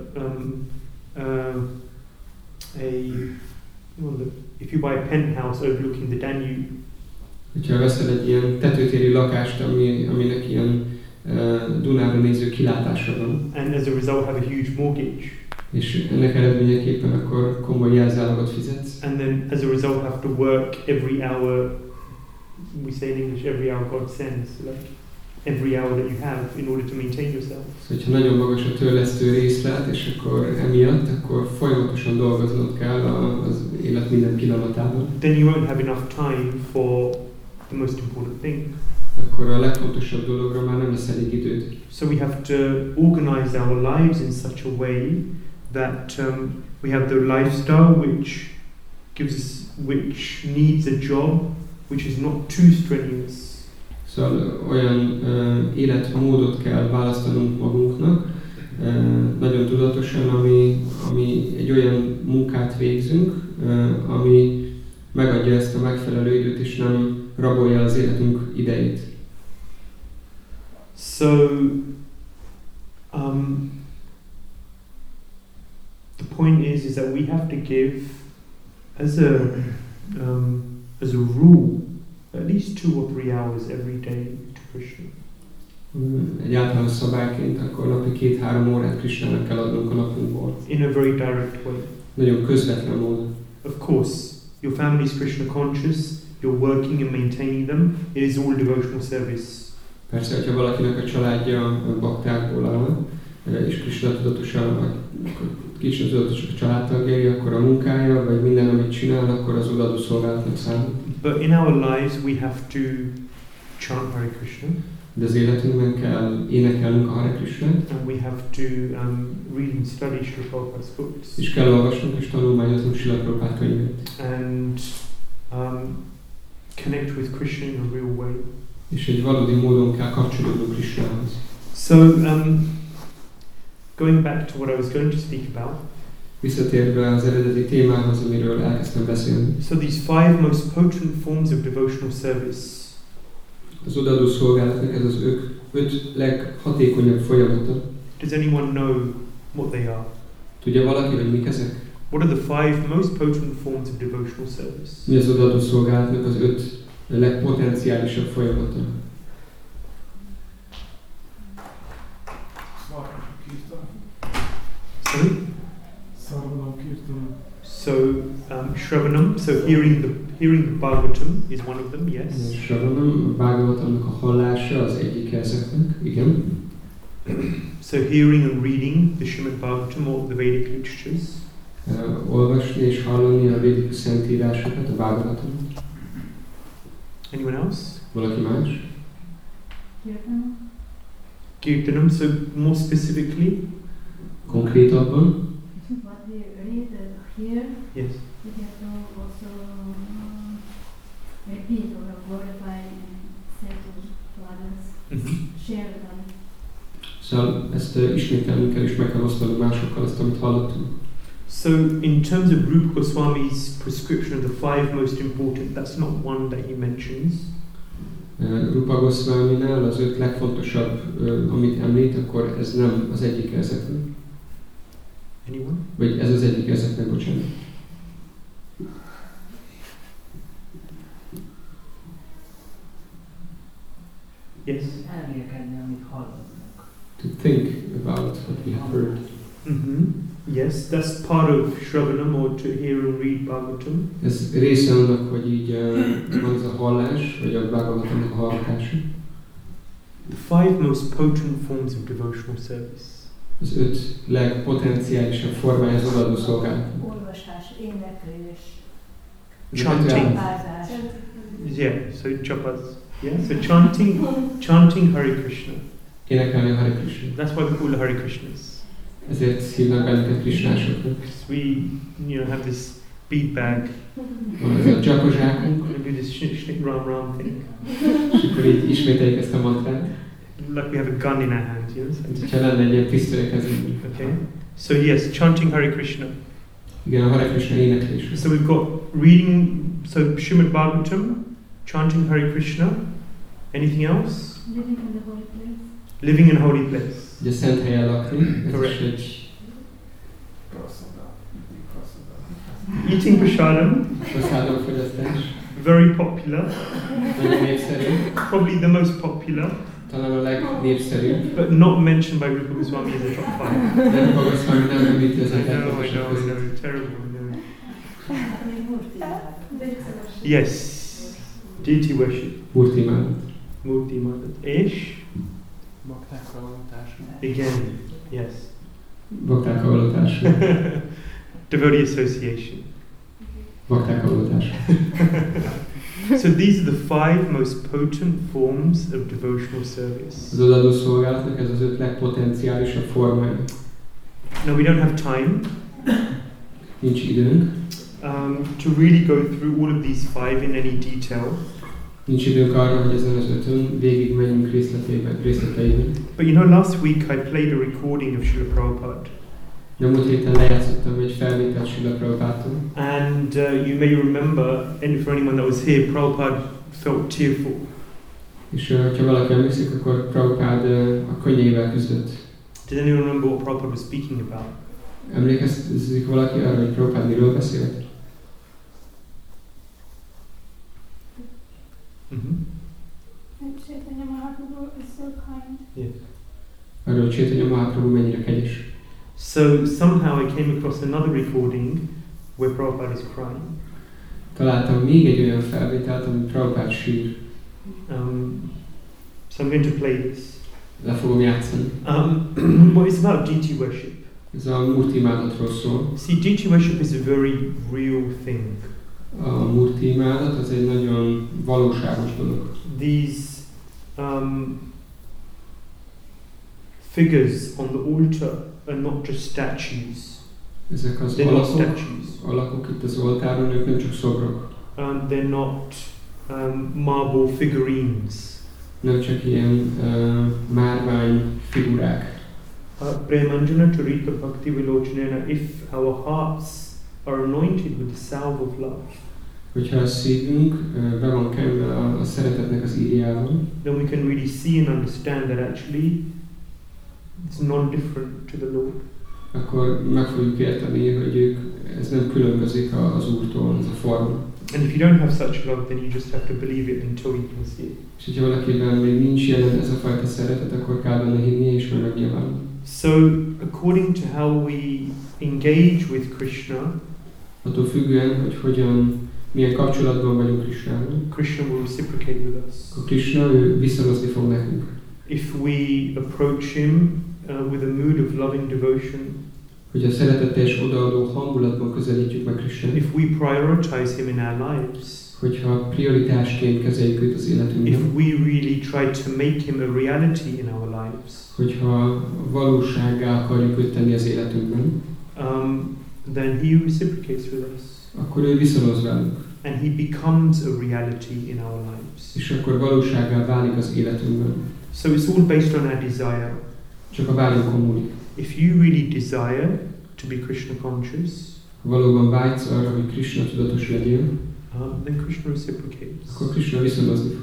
if you buy a penthouse overlooking the Danube, hogyha veszel egy ilyen tetőtéri lakást, aminek ilyen Dunára néző kilátása van, and as a result have a huge mortgage, és ennek eredményeképpen akkor komoly jelzálogot fizetsz, and then as a result have to work every hour, we say in English, every hour God sends, like every hour that you have in order to maintain yourself. Szóval, hogyha nagyon magas a törlesztő részlet, és akkor emiatt, akkor folyamatosan dolgoznod kell az élet minden pillanatában. Then you won't have enough time for the most important thing. Akkor a legfontosabb dologra már nem lesz elég időd. So we have to organize our lives in such a way that we have the lifestyle which needs a job which is not too strenuous. Szóval olyan életmódot kell választanunk magunknak, nagyon tudatosan, ami egy olyan munkát végzünk, ami megadja ezt a megfelelő időt, és nem rabolja az életünk idejét. So, the point is that we have to give, as a rule, at least 2 or 3 hours every day to Krishna. Egy általános szabályként akkor napi 2-3 órát Krishnának kell adnunk a napunkból. In a very direct way. Nagyon közvetlen módon. Of course, your family is Krishna conscious, you're working and maintaining them, it is all devotional service. Persze, hogyha valakinek a családja baktákból áll, és Krishna tudatosan a családtagjai, akkor a munkája, vagy minden, amit csinál, akkor az odaadó szolgálatnak számít. But in our lives we have to chant Hare Krishna. De az életünkben kell énekelnünk a Hare Krishnát. And we have to read and study Srila Prabhupada's books. És kell olvasnunk és tanulmányoznunk Srila Prabhupada könyvét. And connect with Krishna in a real way. És egy valódi módon kell kapcsolódnunk Krishnához. So, going back to what I was going to speak about. Visszatérve az eredeti témához, amiről elkezdtem beszélni. So these 5 most potent forms of devotional service. Az odaadó szolgálatnak ez az 5 leghatékonyabb folyamata. Does anyone know what they are? Tudja valaki, hogy mik ezek? What are the 5 most potent forms of devotional service? Mi az odaadó szolgálatnak az 5 legpotenciálisabb folyamata? Sorry? So, Shravanam, so hearing the Bhagavatam is one of them, yes. Shravanam, a Bhagavatamnak a hallása az egyik ezeknek, igen. So hearing and reading the Srimad Bhagavatam or the Vedic literatures. Olvasni és hallani a védikus szentírásokat, a Bhagavatam. Anyone else? Valaki más? Kirtanam. Kirtanam, so more specifically? Konkrétabban? What we read here, yes. We have to also repeat or glorify and say to others, share with others. Szóval ezt ismételnünk kell és meg kell osztani másokkal azt, amit hallottunk. So in terms of Rupa Goswami's prescription of the 5 most important, that's not one that he mentions. Rupa Goswaminál az 5 legfontosabb, amit említ, akkor ez nem az egyik ezeknek. Anyone? Vagy ez az egyik ezeknek, bocsánat. Yes. Elmélkedni, amit hallottak. To think about what we have heard. Yes, that's part of Shravanam, or to hear and read Bhagavatam. Ez része annak, hogy így van ez a hallás, vagy a Bhagavatamnak a hallgatása. The 5 most potent forms of devotional service. Az 5 legpotenciálisabb formája az odaadó szolgálat. Olvasás, éneklés, Chanting. csapázás. Yeah, so japas. Yeah, so chanting Hare Krishna. Énekelni a Hare Krishna. That's why we call the Hare Krishnas. Ezért hívnak bennünket krisnásoknak. Because we, have this bead bag. Van ez a csakozsákunk, We do this shnick shnick ram ram thing. és akkor így ismételjük ezt a mantrát. Like we have a gun in our hand, yes. Mint hogyha lenne egy ilyen pisztoly a kezünkben. Okay. So yes, chanting Hare Krishna. Igen, a Hare Krishna éneklés. So we've got reading, so Srimad Bhagavatam, chanting Hare Krishna. Anything else? Living in the holy place. Living in a holy place. Ugye szent helyen lakni, ez Correct. is egy Eating prasadam, prasádamfogyasztás. very popular, Nagyon népszerű, probably the most popular, talán a legnépszerűbb. but not mentioned by Rupa Goswami in the top 5. De Rupa Goswami nem említi az I know, legfontosabb között. terrible, I know. Murti. Yes, deity worship, Murti imádat. Murti Imadat. Ish, Baktákkal való társadalom. again, yes. Baktákkal való társadalom. Devotee association. Baktákkal való társadalom. So these are the 5 most potent forms of devotional service. Az odaadó szolgálatnak ez az 5 legpotenciálisabb formája. Now we don't have time Nincs időnk. to really go through all of these 5 in any detail. Nincs időnk arra, hogy ezen az 5-ön végig menjünk részleteiben. But you know, last week I played a recording of Srila Prabhupada. De múlt héten lejátszottam egy felvételt Srila Prabhupádtól. And you may remember, and for anyone that was here, Prabhupada felt tearful. És ha valaki emlékszik, akkor Prabhupád a könnyeivel küzdött. Does anyone remember what Prabhupada was speaking about? Emlékezzik valaki arra, hogy Prabhupád miről beszélt? Chaitanya Mahaprabhu is so kind. Arról, hogy Chaitanya Mahaprabhu mennyire kegyes. So somehow I came across another recording where Prabhupada is crying. Találtam még egy olyan felvételt, amit Prabhupád sír. So I'm going to play this. Le fogom játszani. Well, it's about deity worship. Ez a Murti imádatról szól. See, deity worship is a very real thing. A Murti imádat az egy nagyon valóságos dolog. These figures on the altar are not just statues. Ezek az They're not statues. alakok itt az oltáron, ők nem csak szobrok. They're not marble figurines. Nem csak ilyen márvány figurák. Premanjana Charita Bhakti Vilochanena, if our hearts are anointed with the salve of love, Hogyha a szívünk be van kenve a szeretetnek az íriával, then we can really see and understand that actually it's non-different to the Lord. akkor meg fogjuk érteni, hogy ez nem különbözik az Úrtól, ez a forma. And if you don't have such love, then you just have to believe it until you can see it. És hogyha valakiben még nincs jelen ez a fajta szeretet, akkor kell benne hinni és meg megnyilvánulni. So, according to how we engage with Krishna, Attól függően, hogy milyen kapcsolatban vagyunk Krishnával, Krishna will reciprocate with us. akkor Krishna ő viszonyozni fog nekünk. If we approach him with a mood of loving devotion, Hogyha szeretetteljes odaadó hangulatban közelítjük meg Krishnát, if we prioritize him in our lives, hogyha prioritásként kezeljük őt az if életünkben, we really try to make him a reality in our lives, hogyha valósággá akarjuk őt tenni az életünkben, then he reciprocates with us. akkor ő viszonoz velünk, And he becomes a reality in our lives. és akkor valósággá válik az életünkben. So it's all based on our desire. Csak a vágyunkon múlik. If you really desire to be Krishna conscious, Ha valóban vágysz arra, hogy Krishna tudatos legyél, then Krishna reciprocates. akkor Krishna viszonozni fog.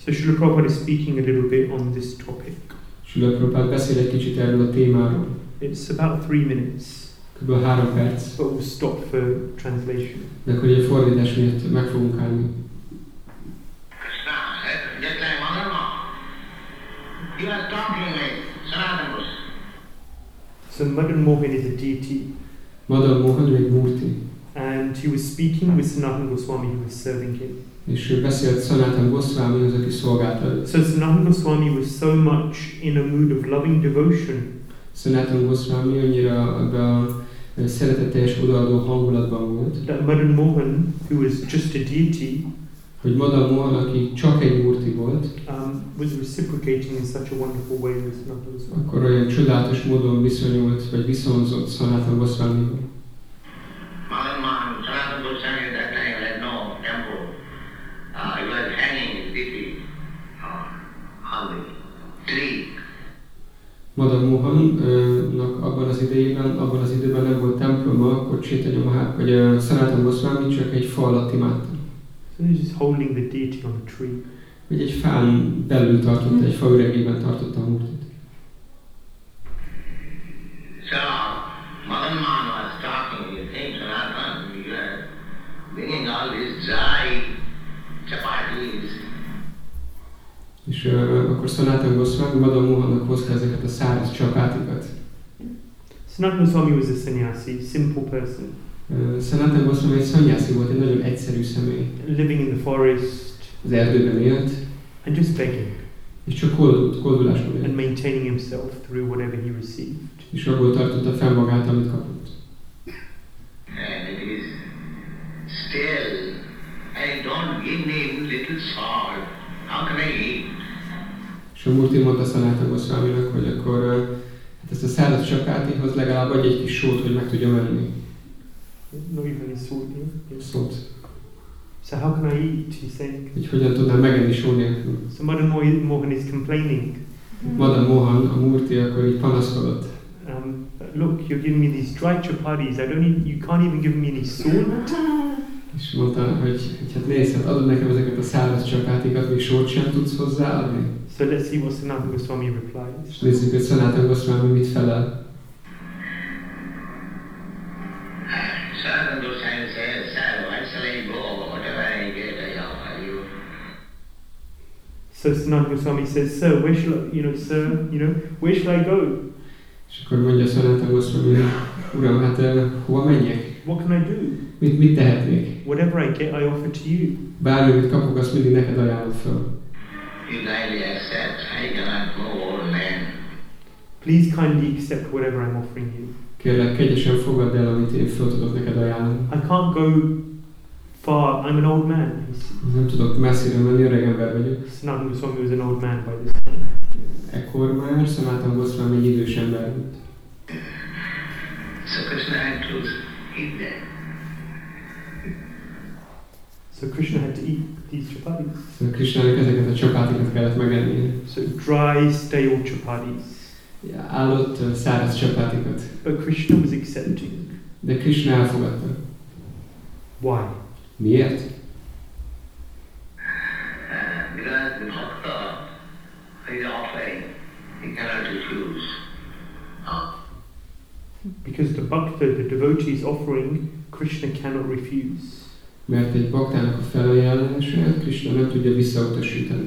So Srila Prabhupada is speaking a little bit on this topic. Srila Prabhupada beszél egy kicsit erről a témáról. It's about 3 minutes, Kb. 3 perc, but we'll stop for translation. de akkor ugye a fordítás miatt meg fogunk állni. Krishna said, just like Madhava, he was talking like Sanatana Goswami. So Madan Mohan is a deity, Madan Mohan egy murti, and he was speaking with Sanatana Goswami who was serving him. és ő beszélt Sanatana Goswamihoz, aki szolgálta őt. So Sanatana Goswami was so much in a mood of loving devotion Sanatana Goswami annyira ebben a szeretetteljes odaadó hangulatban volt, that Madan Mohan, who was just a deity, hogy Madan Mohan, aki csak egy murti volt, was reciprocating in such a wonderful way with Sanatana Goswami. akkor olyan csodálatos módon viszonyult, vagy viszonzott Sanatana Goswamival. Madan Mohan, Sanatana Goswami at that time had no temple. He was hanging his deity on the tree. Madan Mohannak abban az időben nem volt temploma, akkor Chaitanya Mahaprabhu, vagy a Sanatana Goswami csak egy fa alatt imádta. So he's just holding the deity on a tree. Vagy egy fán belül tartotta, egy fa üregében tartotta a murtit. So, Madan Mohan was talking, he thinks, Sanatana, you are bringing all these dry chapatis. És akkor Sanatana Goswami Madan Mohannak hozta ezeket a száraz csapátikat. Sanatana Goswami was a sannyasi, simple person, Sanatana Goswami egy szanyászi volt, egy nagyon egyszerű személy. living in the forest Az erdőben élt, and just begging és csak koldulásban élt. and maintaining himself through whatever he received. És abból tartotta fel magát, amit kapott. And it is still, and don't give me little salt. How can I eat? És a murti mondta Sanatana Goswaminak, hogy akkor hát ezt a száraz csapátihoz legalább adj egy kis sót, hogy meg tudja menni. Not even any salt, yeah. Szót. So how can I eat? He's saying. Hogy hogyan tudnám megenni só nélkül. So Madan Mohan is complaining. Madan Mohan, a murti, akkor így panaszkodott. Look, you're giving me these dry chapatis. You can't even give me any salt. És mondta, hogy hát nézd, hát adod nekem ezeket a száraz csapátikat, még sót sem tudsz hozzáadni. So let's see what Sanatana Goswami replies. És nézzük, hogy Sanatana Goswami mit felel. Sanatana Goswami says, sir, where shall I go? Whatever I get, I offer you. So Sanatana Goswami says, sir, where shall I go? És akkor mondja Sanatana Goswami, uram, hát hova menjek? What can I do? Mit tehetnék? Whatever I get, I offer to you. Bármit kapok, azt mindig neked ajánlom fel. You kindly accept, I cannot go, old man. Please kindly accept whatever I'm offering you. Kérlek, kegyesen fogadd el, amit én fel tudok neked ajánlani. I can't go far. I'm an old man. Nem tudok messzire menni, öreg ember vagyok. Sanatana Goswami was an old man by this time. Ekkor már Sanatana Goswami egy idős ember volt. So Krishna had to eat them. So Krishna had to eat these chapatis. Szóval Krishnának ezeket a csapátikat kellett megennie. So dry, stale chapatis. Állott száraz csapátikat. But Krishna was accepting. De Krishna elfogadta. Why? Miért? Because the bhakta is offering, he cannot refuse. Because the bhakta, the devotee is offering, Krishna cannot refuse. Mert egy baktának a felajánlását Krishna nem tudja visszautasítani.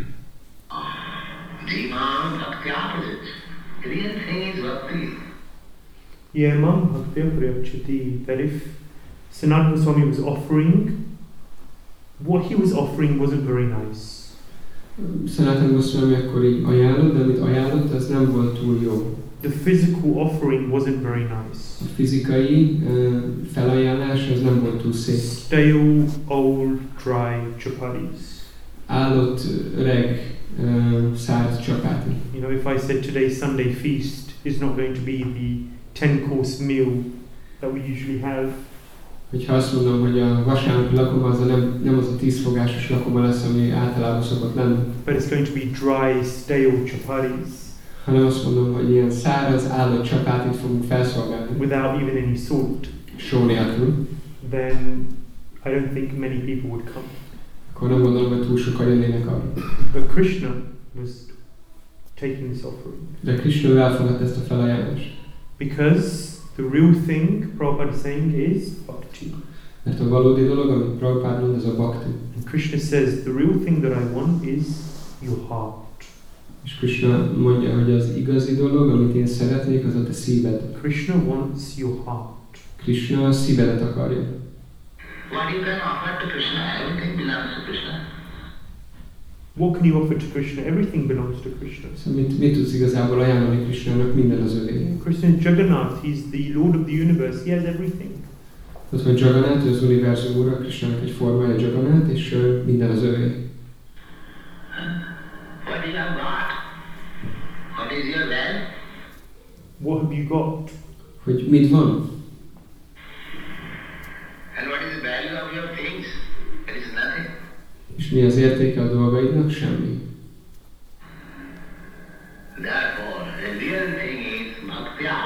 Jivan bhakti opposite. The real thing is bhakti. Yamam bhakti prayachati. That if Sanatana Goswami was offering, what he was offering wasn't very nice. Sanatana Goswami akkor így ajánlott, de amit ajánlott, az nem volt túl jó. The physical offering wasn't very nice. A fizikai felajánlás az nem volt túl szép. Stale, old, dry chapatis. Állott, öreg, száraz csapáti. You know, if I said today's Sunday feast is not going to be the 10-course meal that we usually have, Hogyha azt mondom, hogy a vasárnapi lakoma az nem az a 10 fogásos lakoma lesz, ami általában szokott lenni, but it's going to be dry, stale chapatis hanem azt mondom, hogy ilyen száraz, állott csapátit fogunk felszolgálni, without even any salt, só nélkül, then I don't think many people would come. akkor nem gondolom, hogy túl sokan jönnének arra. But Krishna was taking this offering. De Krishna elfogadta ezt a felajánlást. Because the real thing, Prabhupada is saying, is bhakti. Mert a valódi dolog, amit Prabhupád mond, ez a bhakti. And Krishna says, the real thing that I want is your heart. És Krishna mondja, hogy az igazi dolog, amit én szeretnék, az a te szíved. Krishna wants your heart. Krishna a szívedet akarja. What you can offer to Krishna, everything belongs to Krishna. What can you offer to Krishna? Everything belongs to Krishna. Szóval mit tudsz igazából ajánlani Krishnának? Minden az övé. Krishna is Jagannath, he's the Lord of the universe, he has everything. Ott van Jagannath, az univerzum ura, Krishnának egy formája Jagannath, és minden az övé. What you have got? What is your wealth? What have you got? Hogy mit van? And what is the value of your things? There is nothing. És mi az értéke a dolgaidnak? Semmi. Therefore, the real thing is bhaktya.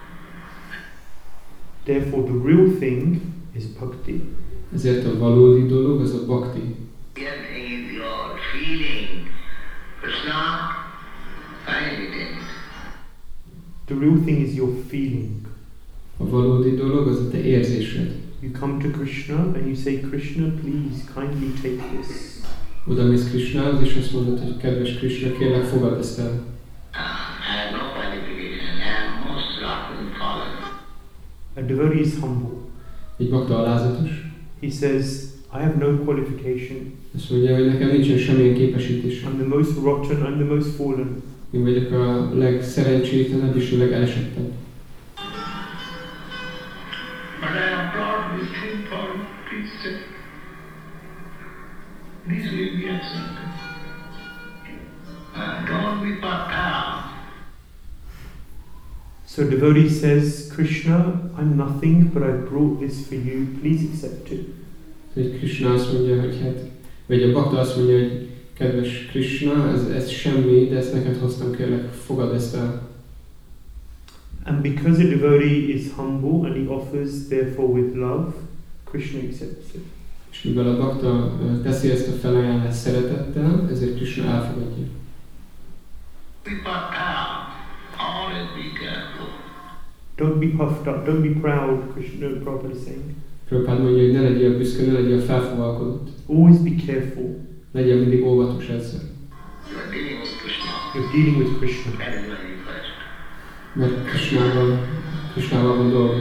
Therefore, the real thing is bhakti. Ezért a valódi dolog az a bhakti. Real thing is your feeling. Krishna, finally take it. The real thing is your feeling. A valódi dolog az a te érzésed. You come to Krishna and you say, Krishna, please kindly take this. Oda mész Krishnához, és azt mondod, hogy kedves Krishna, kérlek, fogadd ezt el. I have no qualification. I am most rotten fallen. A devotee is humble. Egy bakta alázatos. He says, I have no qualification. Azt mondja, hogy nekem nincsen semmilyen képesítésem. I'm the most rotten, I'm the most fallen. Én vagyok a legszerencsétlenebb és a legelesettebb. But I have brought this thing for peace sake. This will be accepted. Don't be proud. So devotee says, Krishna, I'm nothing, but I brought this for you. Please accept it. Hogy Krishna azt mondja, hogy hát, vagy a bakta azt mondja, hogy kedves Krishna, ez semmi, de ezt neked hoztam, kérlek, fogadd ezt el. And because a devotee is humble and he offers therefore with love, Krishna accepts it. És mivel a bakta teszi ezt a felajánlást szeretettel, ezért Krishna elfogadja. Be proud. Always be careful. Don't be puffed up, don't be proud, Krishna Prabhupada is saying. Prabhupád mondja, hogy ne legyél büszke, ne legyél felfogalkodott. Always be careful. Legyél mindig óvatos ezzel. You are dealing with Krishna. You're dealing with Krishna. That is very first. Mert Krishnával van dolgod.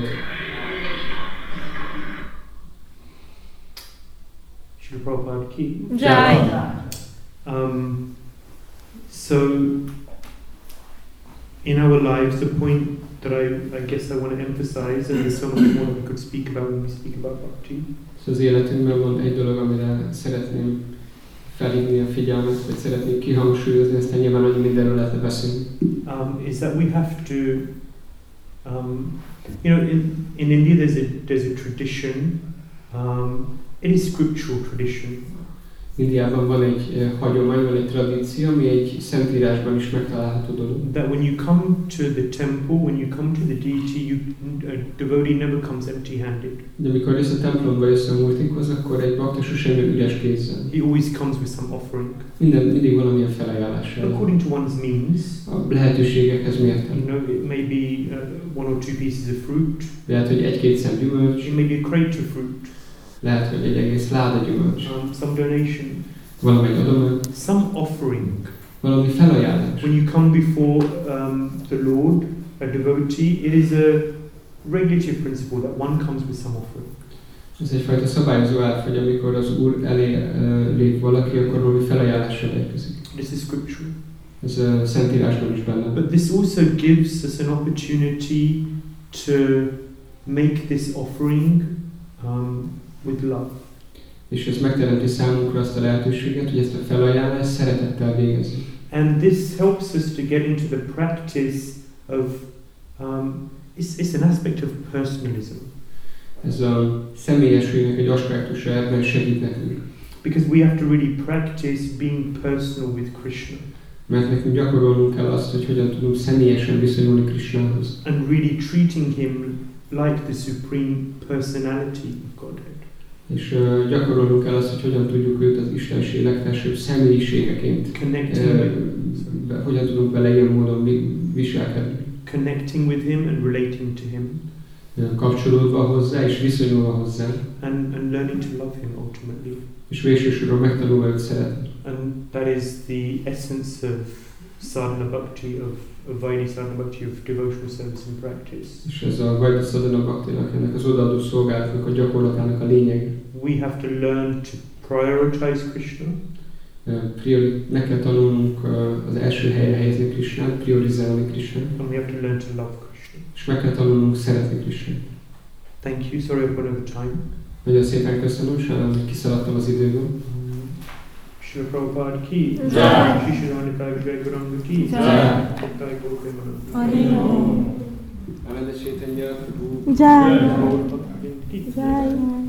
Srila Prabhupada ki. Jai. So, in our lives, the point that I guess I want to emphasize, and there's so much more that we could speak about when we speak about bhakti. Szóval az életünkben van egy dolog, amire szeretném felhívni a figyelmet, vagy szeretném kihangsúlyozni, aztán nyilván annyi mindenről lehetne beszélni. Is that we have to, you know, in India there's a tradition, it is scriptural tradition. Indiában van egy hagyomány, van egy tradíció, ami egy szentírásban is megtalálható dolog. That when you come to the temple, when you come to the deity, a devotee never comes empty-handed. De amikor jössz a templomba, jössz a múltikhoz, akkor egy bakta sosem jön üres kézzel. He always comes with some offering. Mindig valamilyen felajánlással. According to one's means. A lehetőségekhez mérten. You know, it may be one or two pieces of fruit. Lehet, hogy egy-két szem gyümölcs. It may be a crate of fruit. Lehet, hogy egy egész láda gyümölcs. Some donation. Valamelyik adomány. Some offering. Valami felajánlás. When you come before the Lord, a devotee, it is a regulative principle that one comes with some offering. Ez egyfajta szabályozó elv, hogy amikor az Úr elé lép valaki, akkor valami felajánlással érkezik. This is scriptural. Ez a Szentírásban is benne. But this also gives us an opportunity to make this offering with love. És ez megteremti számunkra azt a lehetőséget, hogy ezt a felajánlást szeretettel végezzük. And this helps us to get into the practice of, it's an aspect of personalism. Ez a személyességnek egy aspektusa, ebben segít nekünk. Because we have to really practice being personal with Krishna. Mert nekünk gyakorolnunk kell azt, hogy hogyan tudunk személyesen viszonyulni Krishnához. And really treating him like the supreme personality of Godhead. És gyakorolnunk kell azt, hogy hogyan tudjuk őt az istenség legfelsőbb személyiségeként, hogyan tudunk vele ilyen módon viselkedni. Connecting with him and relating to him. Kapcsolódva hozzá és viszonyulva hozzá. And learning to love him ultimately. És végsősorban megtanulva őt szeretni. And that is the essence of sadhana bhakti, of Vaidhi sadhana bhakti, of devotional service and practice. És ez a Vaidhi sadhana bhaktinak, ennek az odaadó szolgálatnak a gyakorlatának a lényeg. We have to learn to prioritize Krishna. Meg kell tanulnunk az első helyre helyezni Krishnát, priorizálni Krishnát. And we have to learn to love Krishna. És meg kell tanulnunk szeretni Krishnát. Thank you. Sorry I've gone over time. Nagyon szépen köszönöm, sajnálom, hogy kiszaladtam az időből. Srila Prabhupada ki. Jai. Shri Sridhar Prabhupada Guranga ki. Jai. Bhaktai Gaur Premanand. Hari Om. Ananda Chaitanya Prabhu. Jai. Gaur Bhakti. Jai.